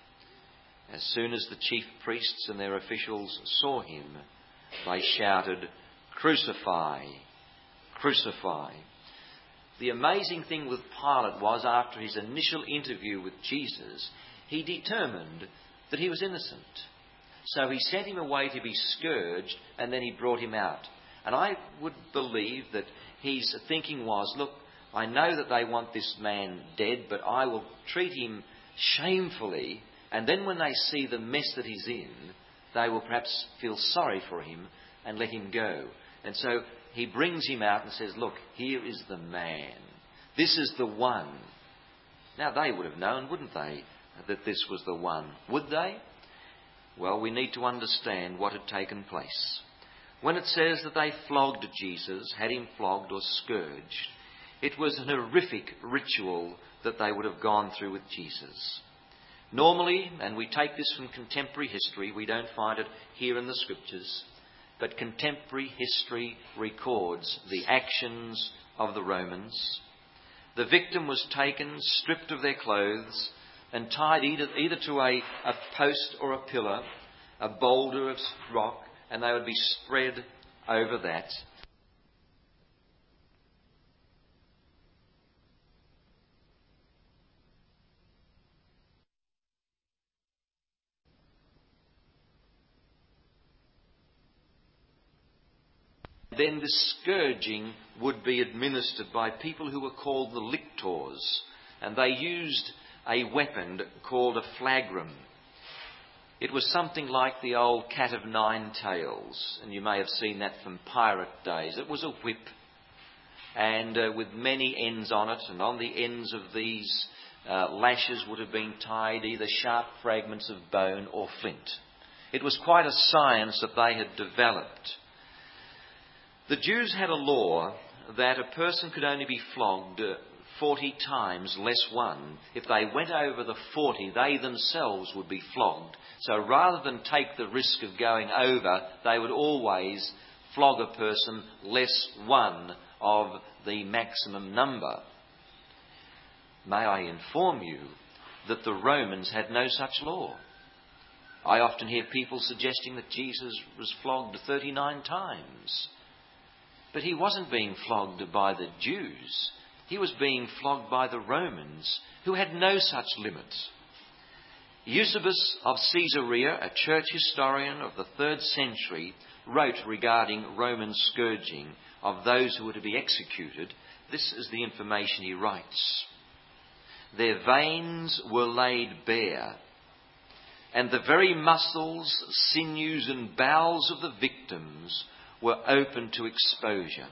As soon as the chief priests and their officials saw him, they shouted, Crucify! Crucify! The amazing thing with Pilate was, after his initial interview with Jesus, he determined that he was innocent. So he sent him away to be scourged, and then he brought him out. And I would believe that his thinking was, look, I know that they want this man dead, but I will treat him shamefully, and then when they see the mess that he's in, they will perhaps feel sorry for him and let him go. And so he brings him out and says, look, here is the man. This is the one. Now they would have known, wouldn't they, that this was the one? Would they? Well, we need to understand what had taken place. When it says that they flogged Jesus, had him flogged or scourged, it was an horrific ritual that they would have gone through with Jesus. Normally, and we take this from contemporary history, we don't find it here in the scriptures, but contemporary history records the actions of the Romans. The victim was taken, stripped of their clothes, and tied either, either to a, a post or a pillar, a boulder of rock, and they would be spread over that. Then the scourging would be administered by people who were called the lictors, and they used a weapon called a flagrum. It was something like the old cat of nine tails, and you may have seen that from pirate days. It was a whip, and uh, with many ends on it, and on the ends of these uh, lashes would have been tied either sharp fragments of bone or flint. It was quite a science that they had developed. The Jews had a law that a person could only be flogged uh, forty times less one. If they went over the forty, they themselves would be flogged. So rather than take the risk of going over, they would always flog a person less one of the maximum number. May I inform you that the Romans had no such law. I often hear people suggesting that Jesus was flogged thirty-nine times. But he wasn't being flogged by the Jews. He was being flogged by the Romans, who had no such limits. Eusebius of Caesarea, a church historian of the third century, wrote regarding Roman scourging of those who were to be executed. This is the information he writes. Their veins were laid bare, and the very muscles, sinews and bowels of the victims were open to exposure.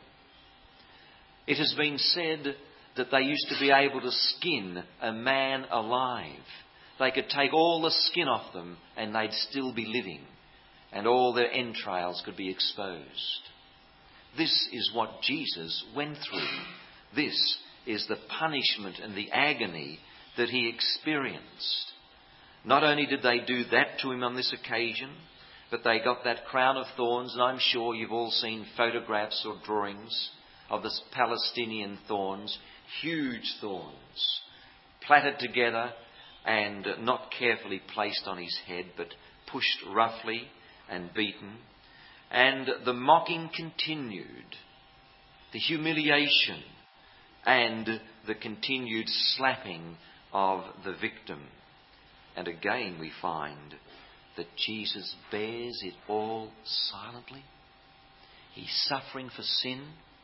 It has been said that they used to be able to skin a man alive. They could take all the skin off them and they'd still be living, and all their entrails could be exposed. This is what Jesus went through. This is the punishment and the agony that he experienced. Not only did they do that to him on this occasion, But they got that crown of thorns, and I'm sure you've all seen photographs or drawings of the Palestinian thorns, huge thorns, plaited together and not carefully placed on his head, but pushed roughly and beaten. And the mocking continued, the humiliation and the continued slapping of the victim. And again we find that Jesus bears it all silently. He's suffering for sin,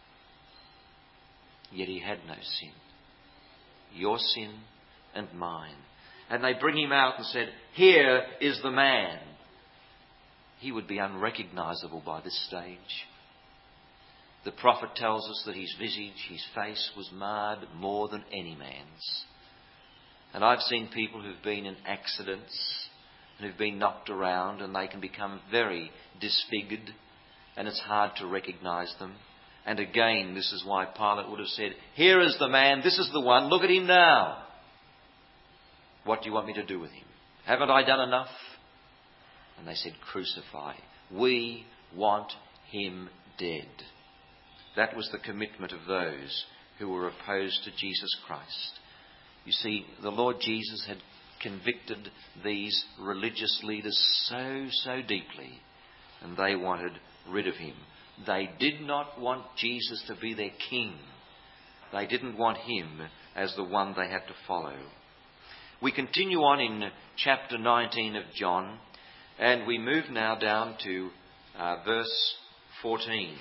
yet he had no sin. Your sin and mine. And they bring him out and said, "Here is the man." He would be unrecognisable by this stage. The prophet tells us that his visage, his face was marred more than any man's. And I've seen people who've been in accidents and who've been knocked around, and they can become very disfigured, and it's hard to recognise them. And again, this is why Pilate would have said, "Here is the man, this is the one, look at him now. What do you want me to do with him? Haven't I done enough?" And they said, "Crucify. We want him dead." That was the commitment of those who were opposed to Jesus Christ. You see, the Lord Jesus had convicted these religious leaders so, so deeply, and they wanted rid of him. They did not want Jesus to be their king. They didn't want him as the one they had to follow. We continue on in chapter nineteen of John, and we move now down to uh, verse fourteen.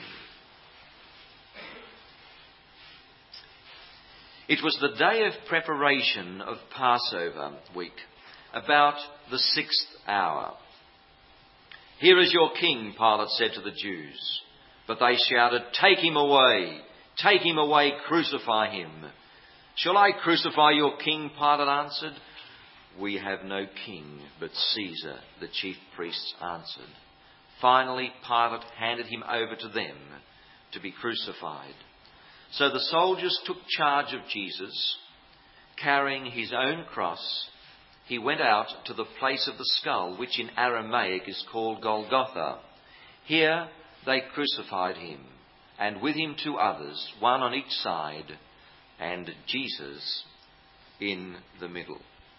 It was the day of preparation of Passover week, about the sixth hour. "Here is your king," Pilate said to the Jews. But they shouted, "Take him away! Take him away! Crucify him!" "Shall I crucify your king?" Pilate answered. "We have no king but Caesar," the chief priests answered. Finally, Pilate handed him over to them to be crucified. So the soldiers took charge of Jesus. Carrying his own cross, he went out to the place of the skull, which in Aramaic is called Golgotha. Here they crucified him, and with him two others, one on each side, and Jesus in the middle.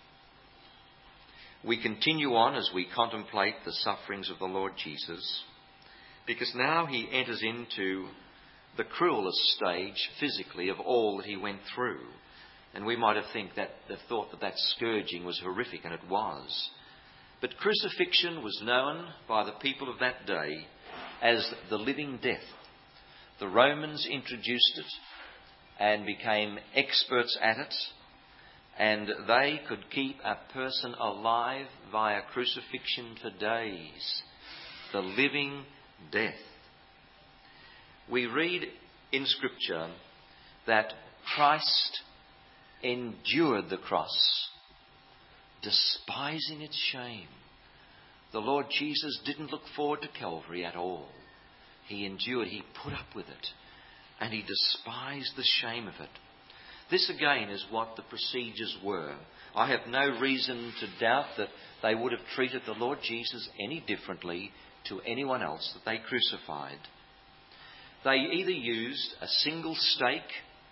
We continue on as we contemplate the sufferings of the Lord Jesus, because now he enters into the cruelest stage physically of all that he went through. And we might have think that have thought that that scourging was horrific, and it was. But crucifixion was known by the people of that day as the living death. The Romans introduced it and became experts at it, and they could keep a person alive via crucifixion for days. The living death. We read in Scripture that Christ endured the cross, despising its shame. The Lord Jesus didn't look forward to Calvary at all. He endured, he put up with it, and he despised the shame of it. This again is what the procedures were. I have no reason to doubt that they would have treated the Lord Jesus any differently to anyone else that they crucified. They either used a single stake,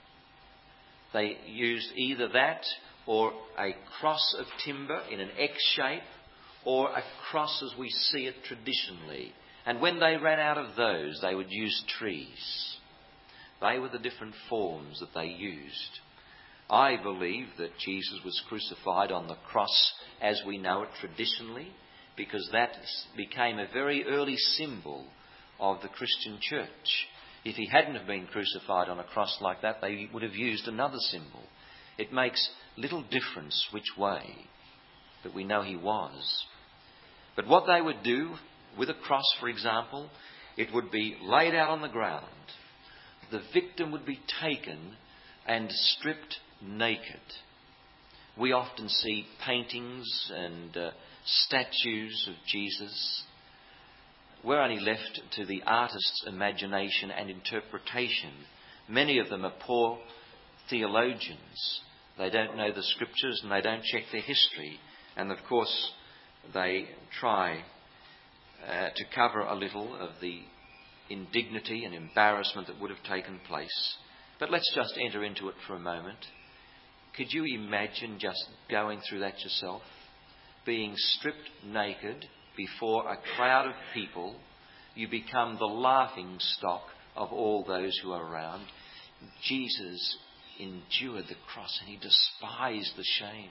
they used either that or a cross of timber in an X shape, or a cross as we see it traditionally. And when they ran out of those, they would use trees. They were the different forms that they used. I believe that Jesus was crucified on the cross as we know it traditionally, because that became a very early symbol of the Christian church. If he hadn't have been crucified on a cross like that, they would have used another symbol. It makes little difference which way, but we know he was. But what they would do with a cross, for example, it would be laid out on the ground. The victim would be taken and stripped naked. We often see paintings and uh, statues of Jesus. We're only left to the artist's imagination and interpretation. Many of them are poor theologians. They don't know the Scriptures and they don't check their history. And of course, they try uh, to cover a little of the indignity and embarrassment that would have taken place. But let's just enter into it for a moment. Could you imagine just going through that yourself? Being stripped naked before a crowd of people, you become the laughing stock of all those who are around. Jesus endured the cross and he despised the shame.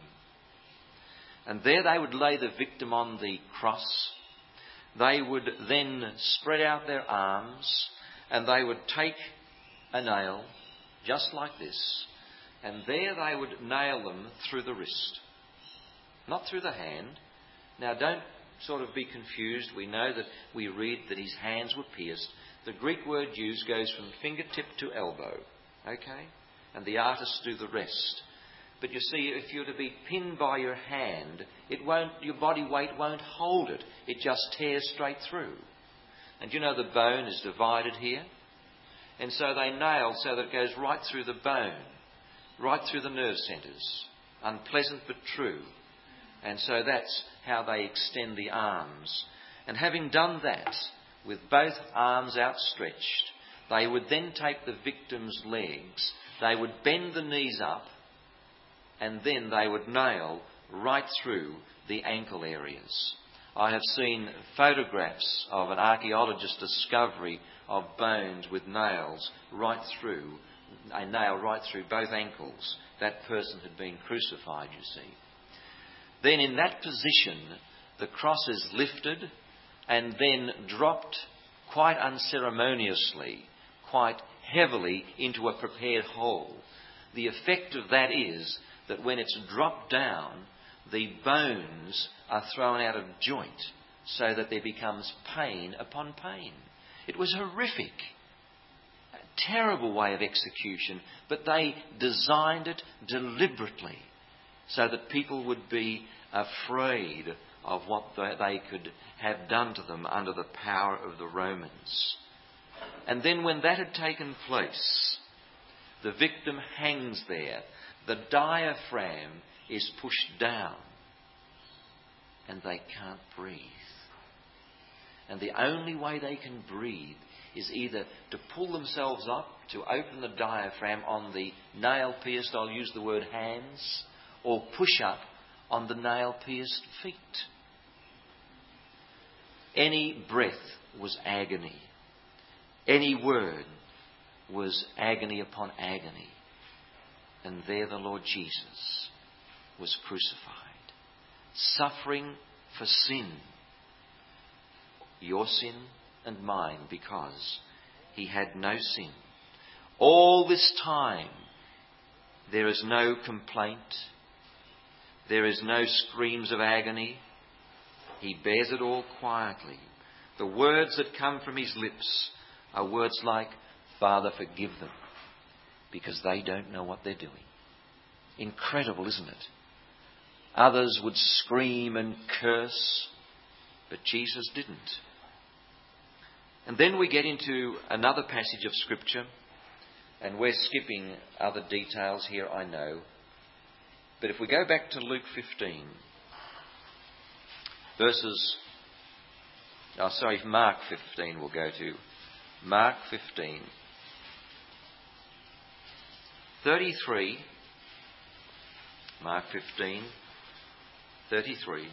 And there they would lay the victim on the cross. They would then spread out their arms and they would take a nail, just like this, and there they would nail them through the wrist, not through the hand. Now don't sort of be confused. We know that we read that his hands were pierced. The Greek word used goes from fingertip to elbow, okay? And the artists do the rest. But you see, if you're to be pinned by your hand, it won't, your body weight won't hold it. It just tears straight through. And you know the bone is divided here. And so they nail so that it goes right through the bone, right through the nerve centres. Unpleasant but true. And so that's how they extend the arms. And having done that, with both arms outstretched, they would then take the victim's legs, they would bend the knees up, and then they would nail right through the ankle areas. I have seen photographs of an archaeologist's discovery of bones with nails right through, a nail right through both ankles. That person had been crucified, you see. Then in that position, the cross is lifted and then dropped quite unceremoniously, quite heavily into a prepared hole. The effect of that is that when it's dropped down, the bones are thrown out of joint so that there becomes pain upon pain. It was horrific, a terrible way of execution, but they designed it deliberately so that people would be afraid of what they could have done to them under the power of the Romans. And then when that had taken place, the victim hangs there. The diaphragm is pushed down and they can't breathe. And the only way they can breathe is either to pull themselves up, to open the diaphragm on the nail-pierced, I'll use the word hands, or push up on the nail-pierced feet. Any breath was agony. Any word was agony upon agony. And there the Lord Jesus was crucified, suffering for sin, your sin and mine, because he had no sin. All this time there is no complaint, there is no screams of agony. He bears it all quietly. The words that come from his lips are words like, Father, forgive them, because they don't know what they're doing. Incredible, isn't it? Others would scream and curse, but Jesus didn't. And then we get into another passage of Scripture, and we're skipping other details here, I know. But if we go back to Luke fifteen, verses, oh sorry, Mark fifteen we'll go to. Mark fifteen. thirty-three, Mark fifteen, thirty-three.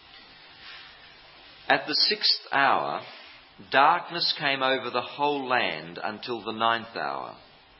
At the sixth hour, darkness came over the whole land until the ninth hour.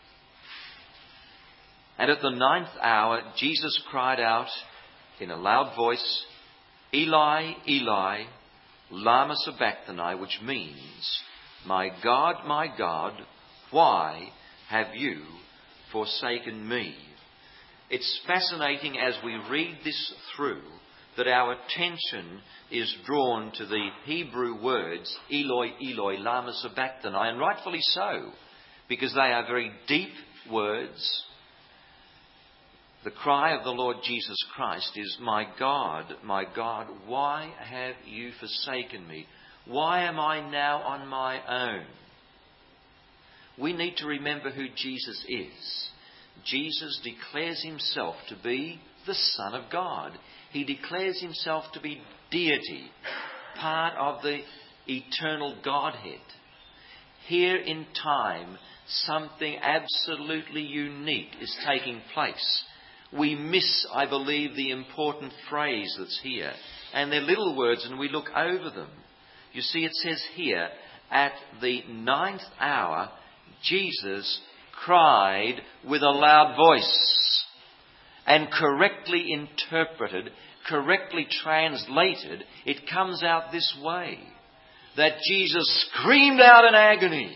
And at the ninth hour, Jesus cried out in a loud voice, Eli, Eli, lama sabachthani, which means, My God, my God, why have you forsaken me? It's fascinating as we read this through that our attention is drawn to the Hebrew words Eloi, Eloi, lama sabachthani, and rightfully so, because they are very deep words. The cry of the Lord Jesus Christ is, My God, my God, why have you forsaken me? Why am I now on my own? We need to remember who Jesus is. Jesus declares himself to be the Son of God. He declares himself to be deity, part of the eternal Godhead. Here in time, something absolutely unique is taking place. We miss, I believe, the important phrase that's here. And they're little words and we look over them. You see, it says here, at the ninth hour, Jesus cried with a loud voice. And correctly interpreted, correctly translated, it comes out this way. That Jesus screamed out in agony.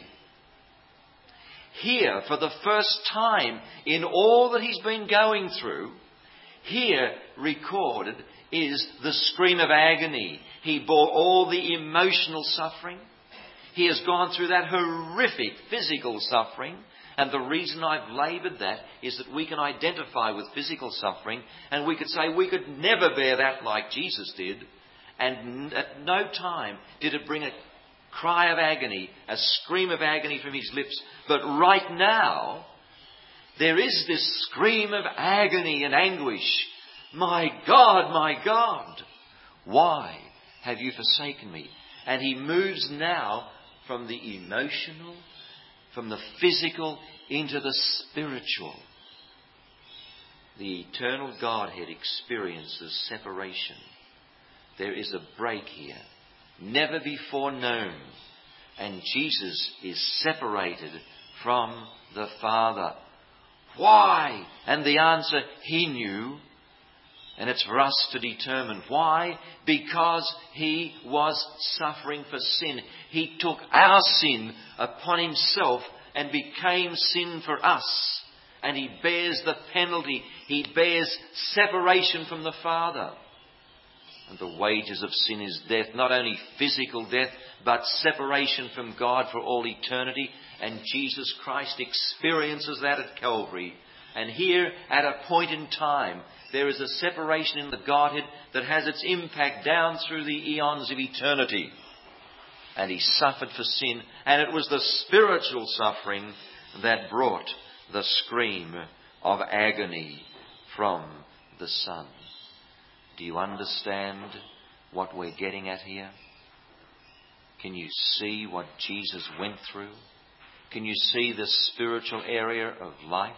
Here, for the first time in all that he's been going through, here recorded is the scream of agony. He bore all the emotional suffering. He has gone through that horrific physical suffering. And the reason I've laboured that is that we can identify with physical suffering and we could say we could never bear that like Jesus did. And at no time did it bring a cry of agony, a scream of agony from his lips. But right now, there is this scream of agony and anguish. My God, my God, why have you forsaken me? And he moves now from the emotional, from the physical, into the spiritual. The eternal Godhead experiences separation. There is a break here, never before known. And Jesus is separated from the Father. Why? And the answer, he knew. And it's for us to determine why. Because he was suffering for sin. He took our sin upon himself and became sin for us. And he bears the penalty. He bears separation from the Father. And the wages of sin is death, not only physical death, but separation from God for all eternity. And Jesus Christ experiences that at Calvary. And here, at a point in time, there is a separation in the Godhead that has its impact down through the eons of eternity. And he suffered for sin, and it was the spiritual suffering that brought the scream of agony from the Son. Do you understand what we're getting at here? Can you see what Jesus went through? Can you see the spiritual area of life?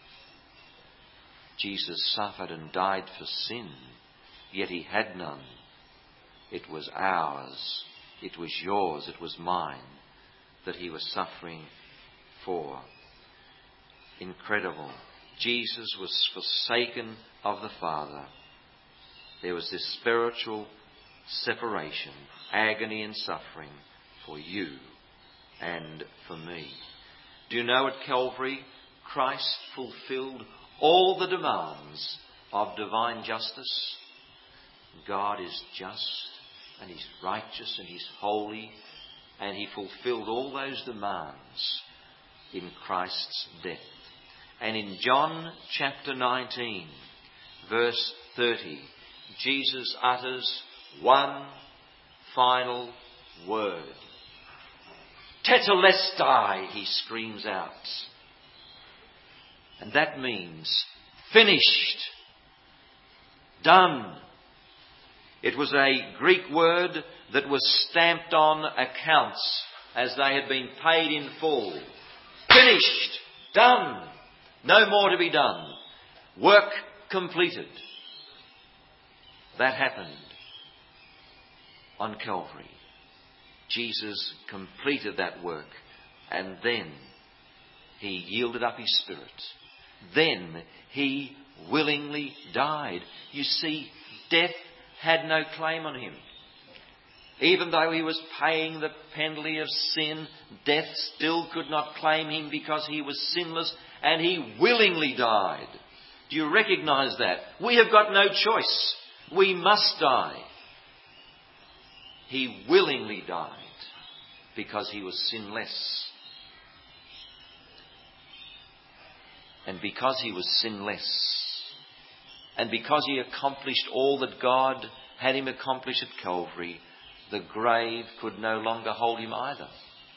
Jesus suffered and died for sin, yet he had none. It was ours, it was yours, it was mine that he was suffering for. Incredible. Jesus was forsaken of the Father. There was this spiritual separation, agony and suffering for you and for me. Do you know at Calvary, Christ fulfilled all the demands of divine justice? God is just and he's righteous and he's holy, and he fulfilled all those demands in Christ's death. And in John chapter nineteen, verse thirty, Jesus utters one final word. Tetelestai, he screams out. And that means finished, done. It was a Greek word that was stamped on accounts as they had been paid in full. Finished, done, no more to be done. Work completed. That happened on Calvary. Jesus completed that work, and then he yielded up his spirit. Then he willingly died. You see, death had no claim on him. Even though he was paying the penalty of sin, death still could not claim him because he was sinless, and he willingly died. Do you recognize that? We have got no choice. We must die. He willingly died because he was sinless. And because he was sinless, and because he accomplished all that God had him accomplish at Calvary, the grave could no longer hold him either.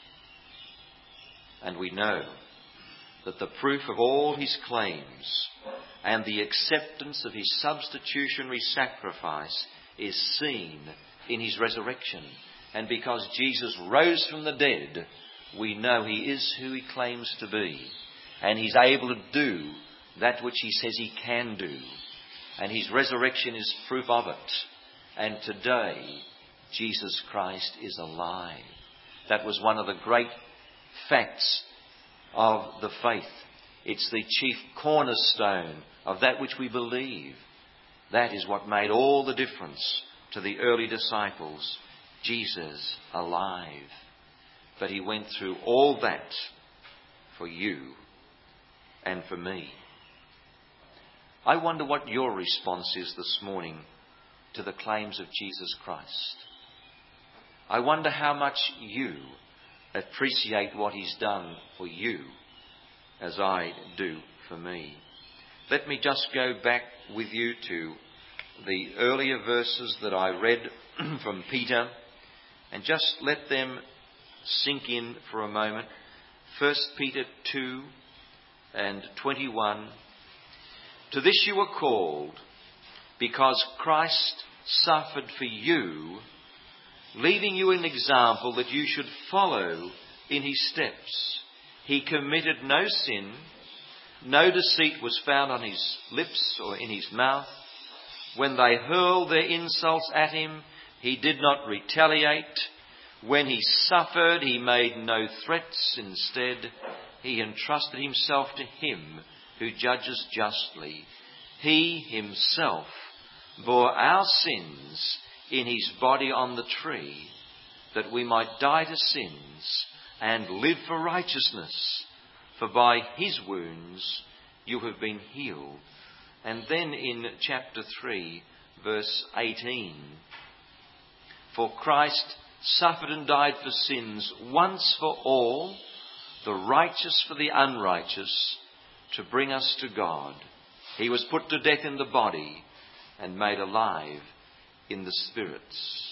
And we know that the proof of all his claims and the acceptance of his substitutionary sacrifice is seen in his resurrection. And because Jesus rose from the dead, we know he is who he claims to be. And he's able to do that which he says he can do. And his resurrection is proof of it. And today, Jesus Christ is alive. That was one of the great facts of the faith. It's the chief cornerstone of that which we believe. That is what made all the difference to the early disciples. Jesus alive. But he went through all that for you and for me. I wonder what your response is this morning to the claims of Jesus Christ. I wonder how much you appreciate what he's done for you as I do for me. Let me just go back with you to the earlier verses that I read from Peter and just let them sink in for a moment. First Peter two and twenty-one. To this you were called, because Christ suffered for you, leaving you an example that you should follow in his steps. He committed no sin, no deceit was found on his lips or in his mouth. When they hurled their insults at him, he did not retaliate. When he suffered, he made no threats. Instead, he entrusted himself to him who judges justly. He himself bore our sins in his body on the tree, that we might die to sins and live for righteousness. For by his wounds you have been healed. And then in chapter three, verse eighteen, for Christ suffered and died for sins once for all, the righteous for the unrighteous, to bring us to God. He was put to death in the body and made alive in the spirits.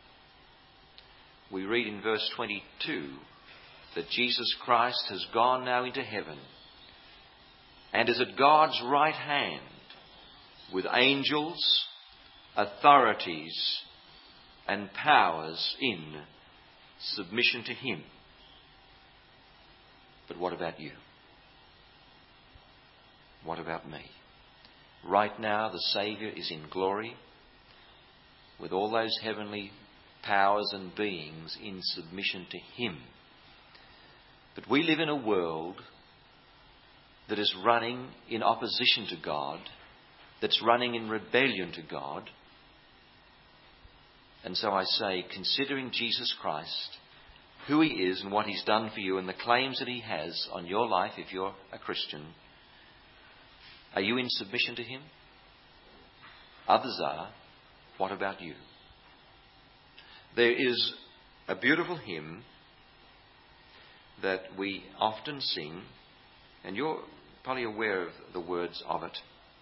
We read in verse twenty-two that Jesus Christ has gone now into heaven and is at God's right hand with angels, authorities and powers in submission to him. But what about you? What about me? Right now the Saviour is in glory with all those heavenly powers and beings in submission to him. But we live in a world that is running in opposition to God, that's running in rebellion to God. And so I say, considering Jesus Christ, who he is and what he's done for you and the claims that he has on your life if you're a Christian, are you in submission to him? Others are. What about you? There is a beautiful hymn that we often sing, and you're probably aware of the words of it.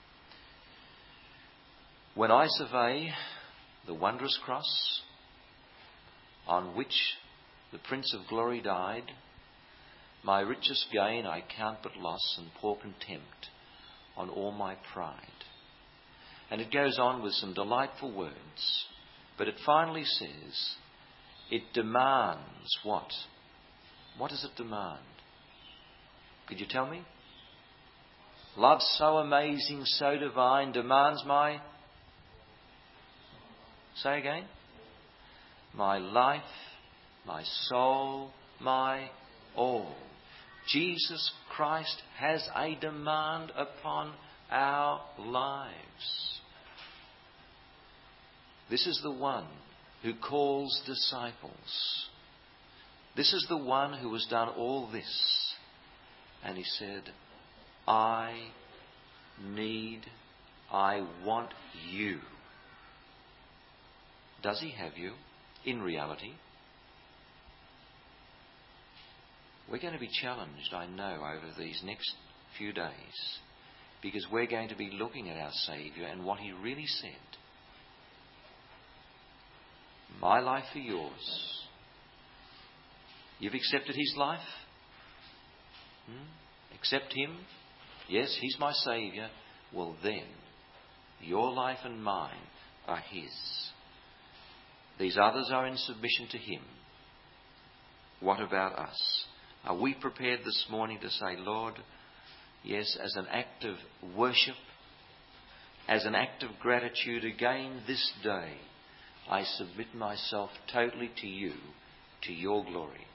When I survey the wondrous cross on which the Prince of Glory died, my richest gain I count but loss and pour contempt on all my pride. And it goes on with some delightful words, but it finally says, it demands what? What does it demand? Could you tell me? Love so amazing, so divine, demands my... Say again? My life, my soul, my all. Jesus Christ has a demand upon our lives. This is the one who calls disciples. This is the one who has done all this. And he said, I need, I want you. Does he have you in reality? We're going to be challenged, I know, over these next few days, because we're going to be looking at our Saviour and what he really said. My life for yours. You've accepted his life? Hmm? Accept him? Yes, he's my Saviour. Well then, your life and mine are his. These others are in submission to him. What about us? Are we prepared this morning to say, Lord, yes, as an act of worship, as an act of gratitude again this day, I submit myself totally to you, to your glory.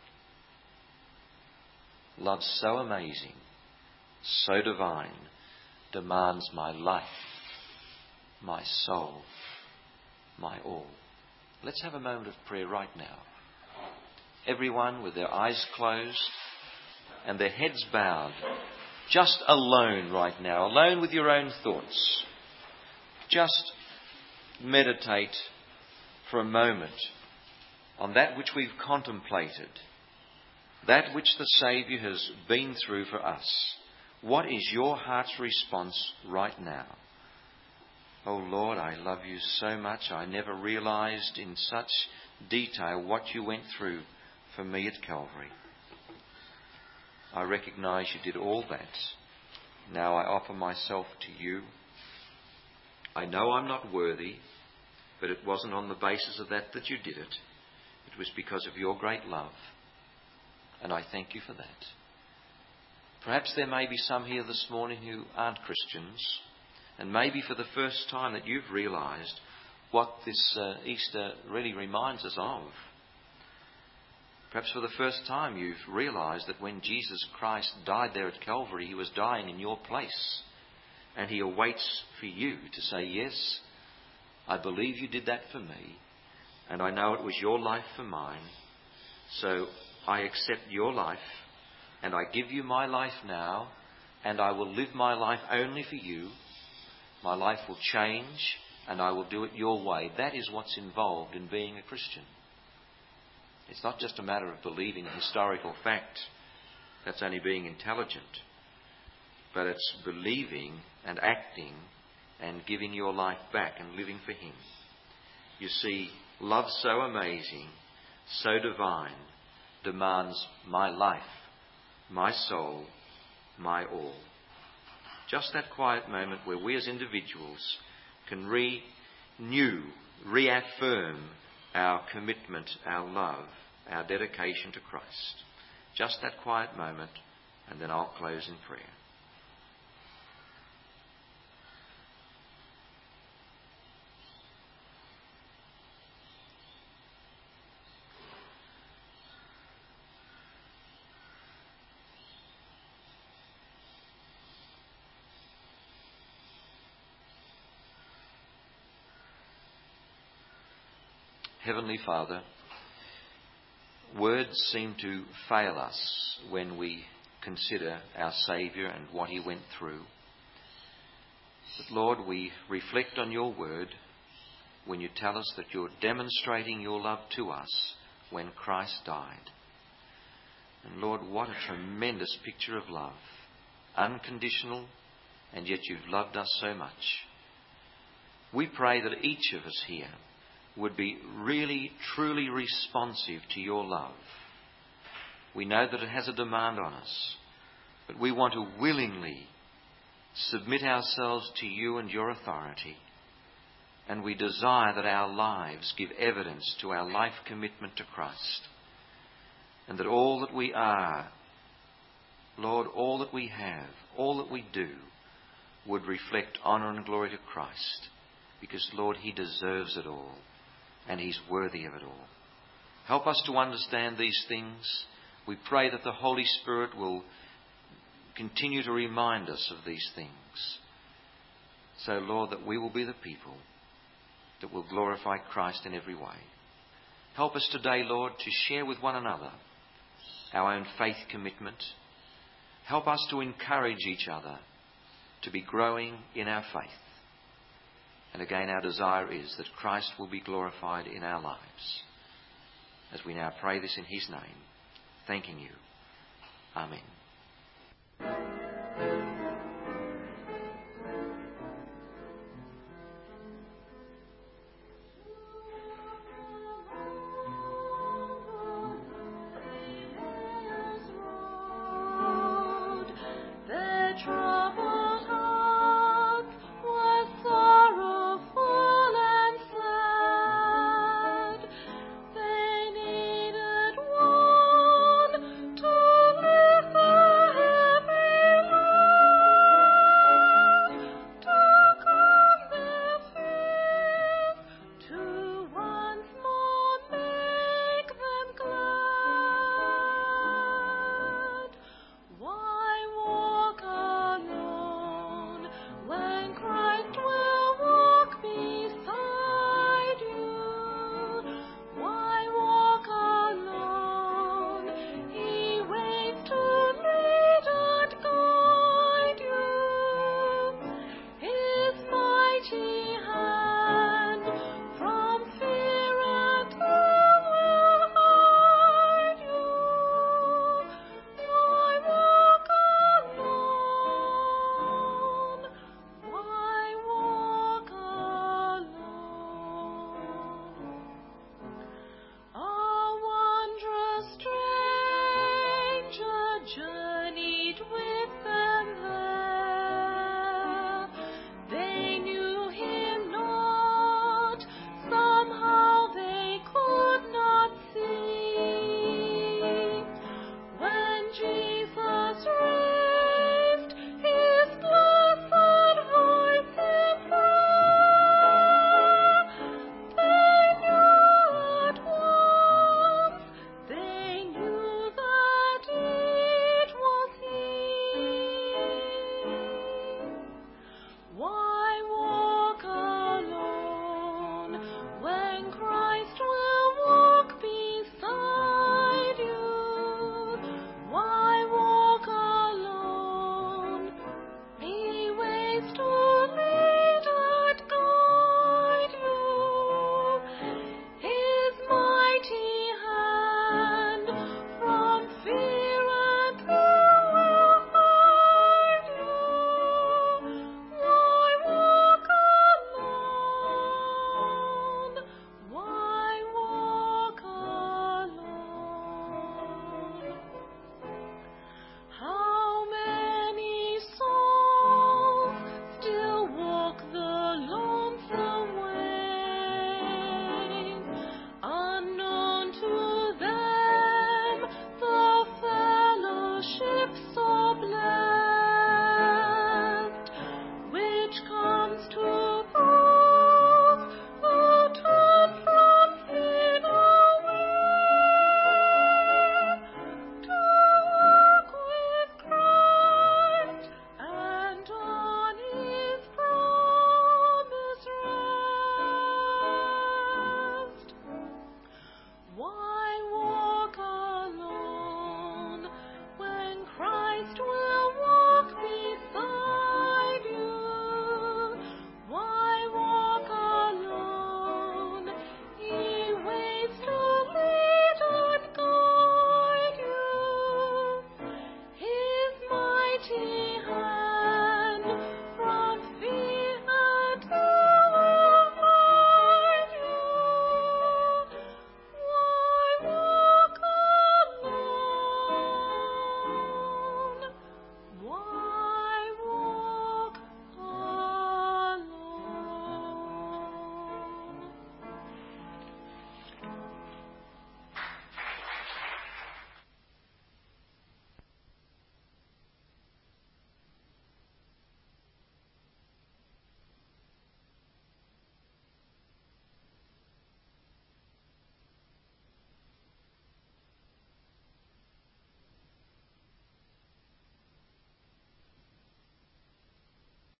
Love so amazing, so divine, demands my life, my soul, my all. Let's have a moment of prayer right now. Everyone with their eyes closed and their heads bowed, just alone right now, alone with your own thoughts. Just meditate for a moment on that which we've contemplated, that which the Saviour has been through for us. What is your heart's response right now? Oh Lord, I love you so much. I never realised in such detail what you went through for me at Calvary. I recognise you did all that. Now I offer myself to you. I know I'm not worthy, but it wasn't on the basis of that that you did it. It was because of your great love. And I thank you for that. Perhaps there may be some here this morning who aren't Christians, and maybe for the first time that you've realised what this uh, Easter really reminds us of. Perhaps for the first time you've realised that when Jesus Christ died there at Calvary, he was dying in your place. And he awaits for you to say, yes, I believe you did that for me. And I know it was your life for mine. So I accept your life. And I give you my life now. And I will live my life only for you. My life will change. And I will do it your way. That is what's involved in being a Christian. It's not just a matter of believing a historical fact. That's only being intelligent. But it's believing and acting and giving your life back and living for him. You see, love so amazing, so divine, demands my life, my soul, my all. Just that quiet moment where we as individuals can renew, reaffirm our commitment, our love, our dedication to Christ. Just that quiet moment, and then I'll close in prayer. Heavenly Father, words seem to fail us when we consider our Saviour and what he went through. But Lord, we reflect on your word when you tell us that you're demonstrating your love to us when Christ died. And Lord, what a tremendous picture of love. Unconditional, and yet you've loved us so much. We pray that each of us here would be really, truly responsive to your love. We know that it has a demand on us, but we want to willingly submit ourselves to you and your authority, and we desire that our lives give evidence to our life commitment to Christ, and that all that we are, Lord, all that we have, all that we do, would reflect honour and glory to Christ, because, Lord, he deserves it all. And he's worthy of it all. Help us to understand these things. We pray that the Holy Spirit will continue to remind us of these things. So, Lord, that we will be the people that will glorify Christ in every way. Help us today, Lord, to share with one another our own faith commitment. Help us to encourage each other to be growing in our faith. And again, our desire is that Christ will be glorified in our lives. As we now pray this in his name, thanking you. Amen.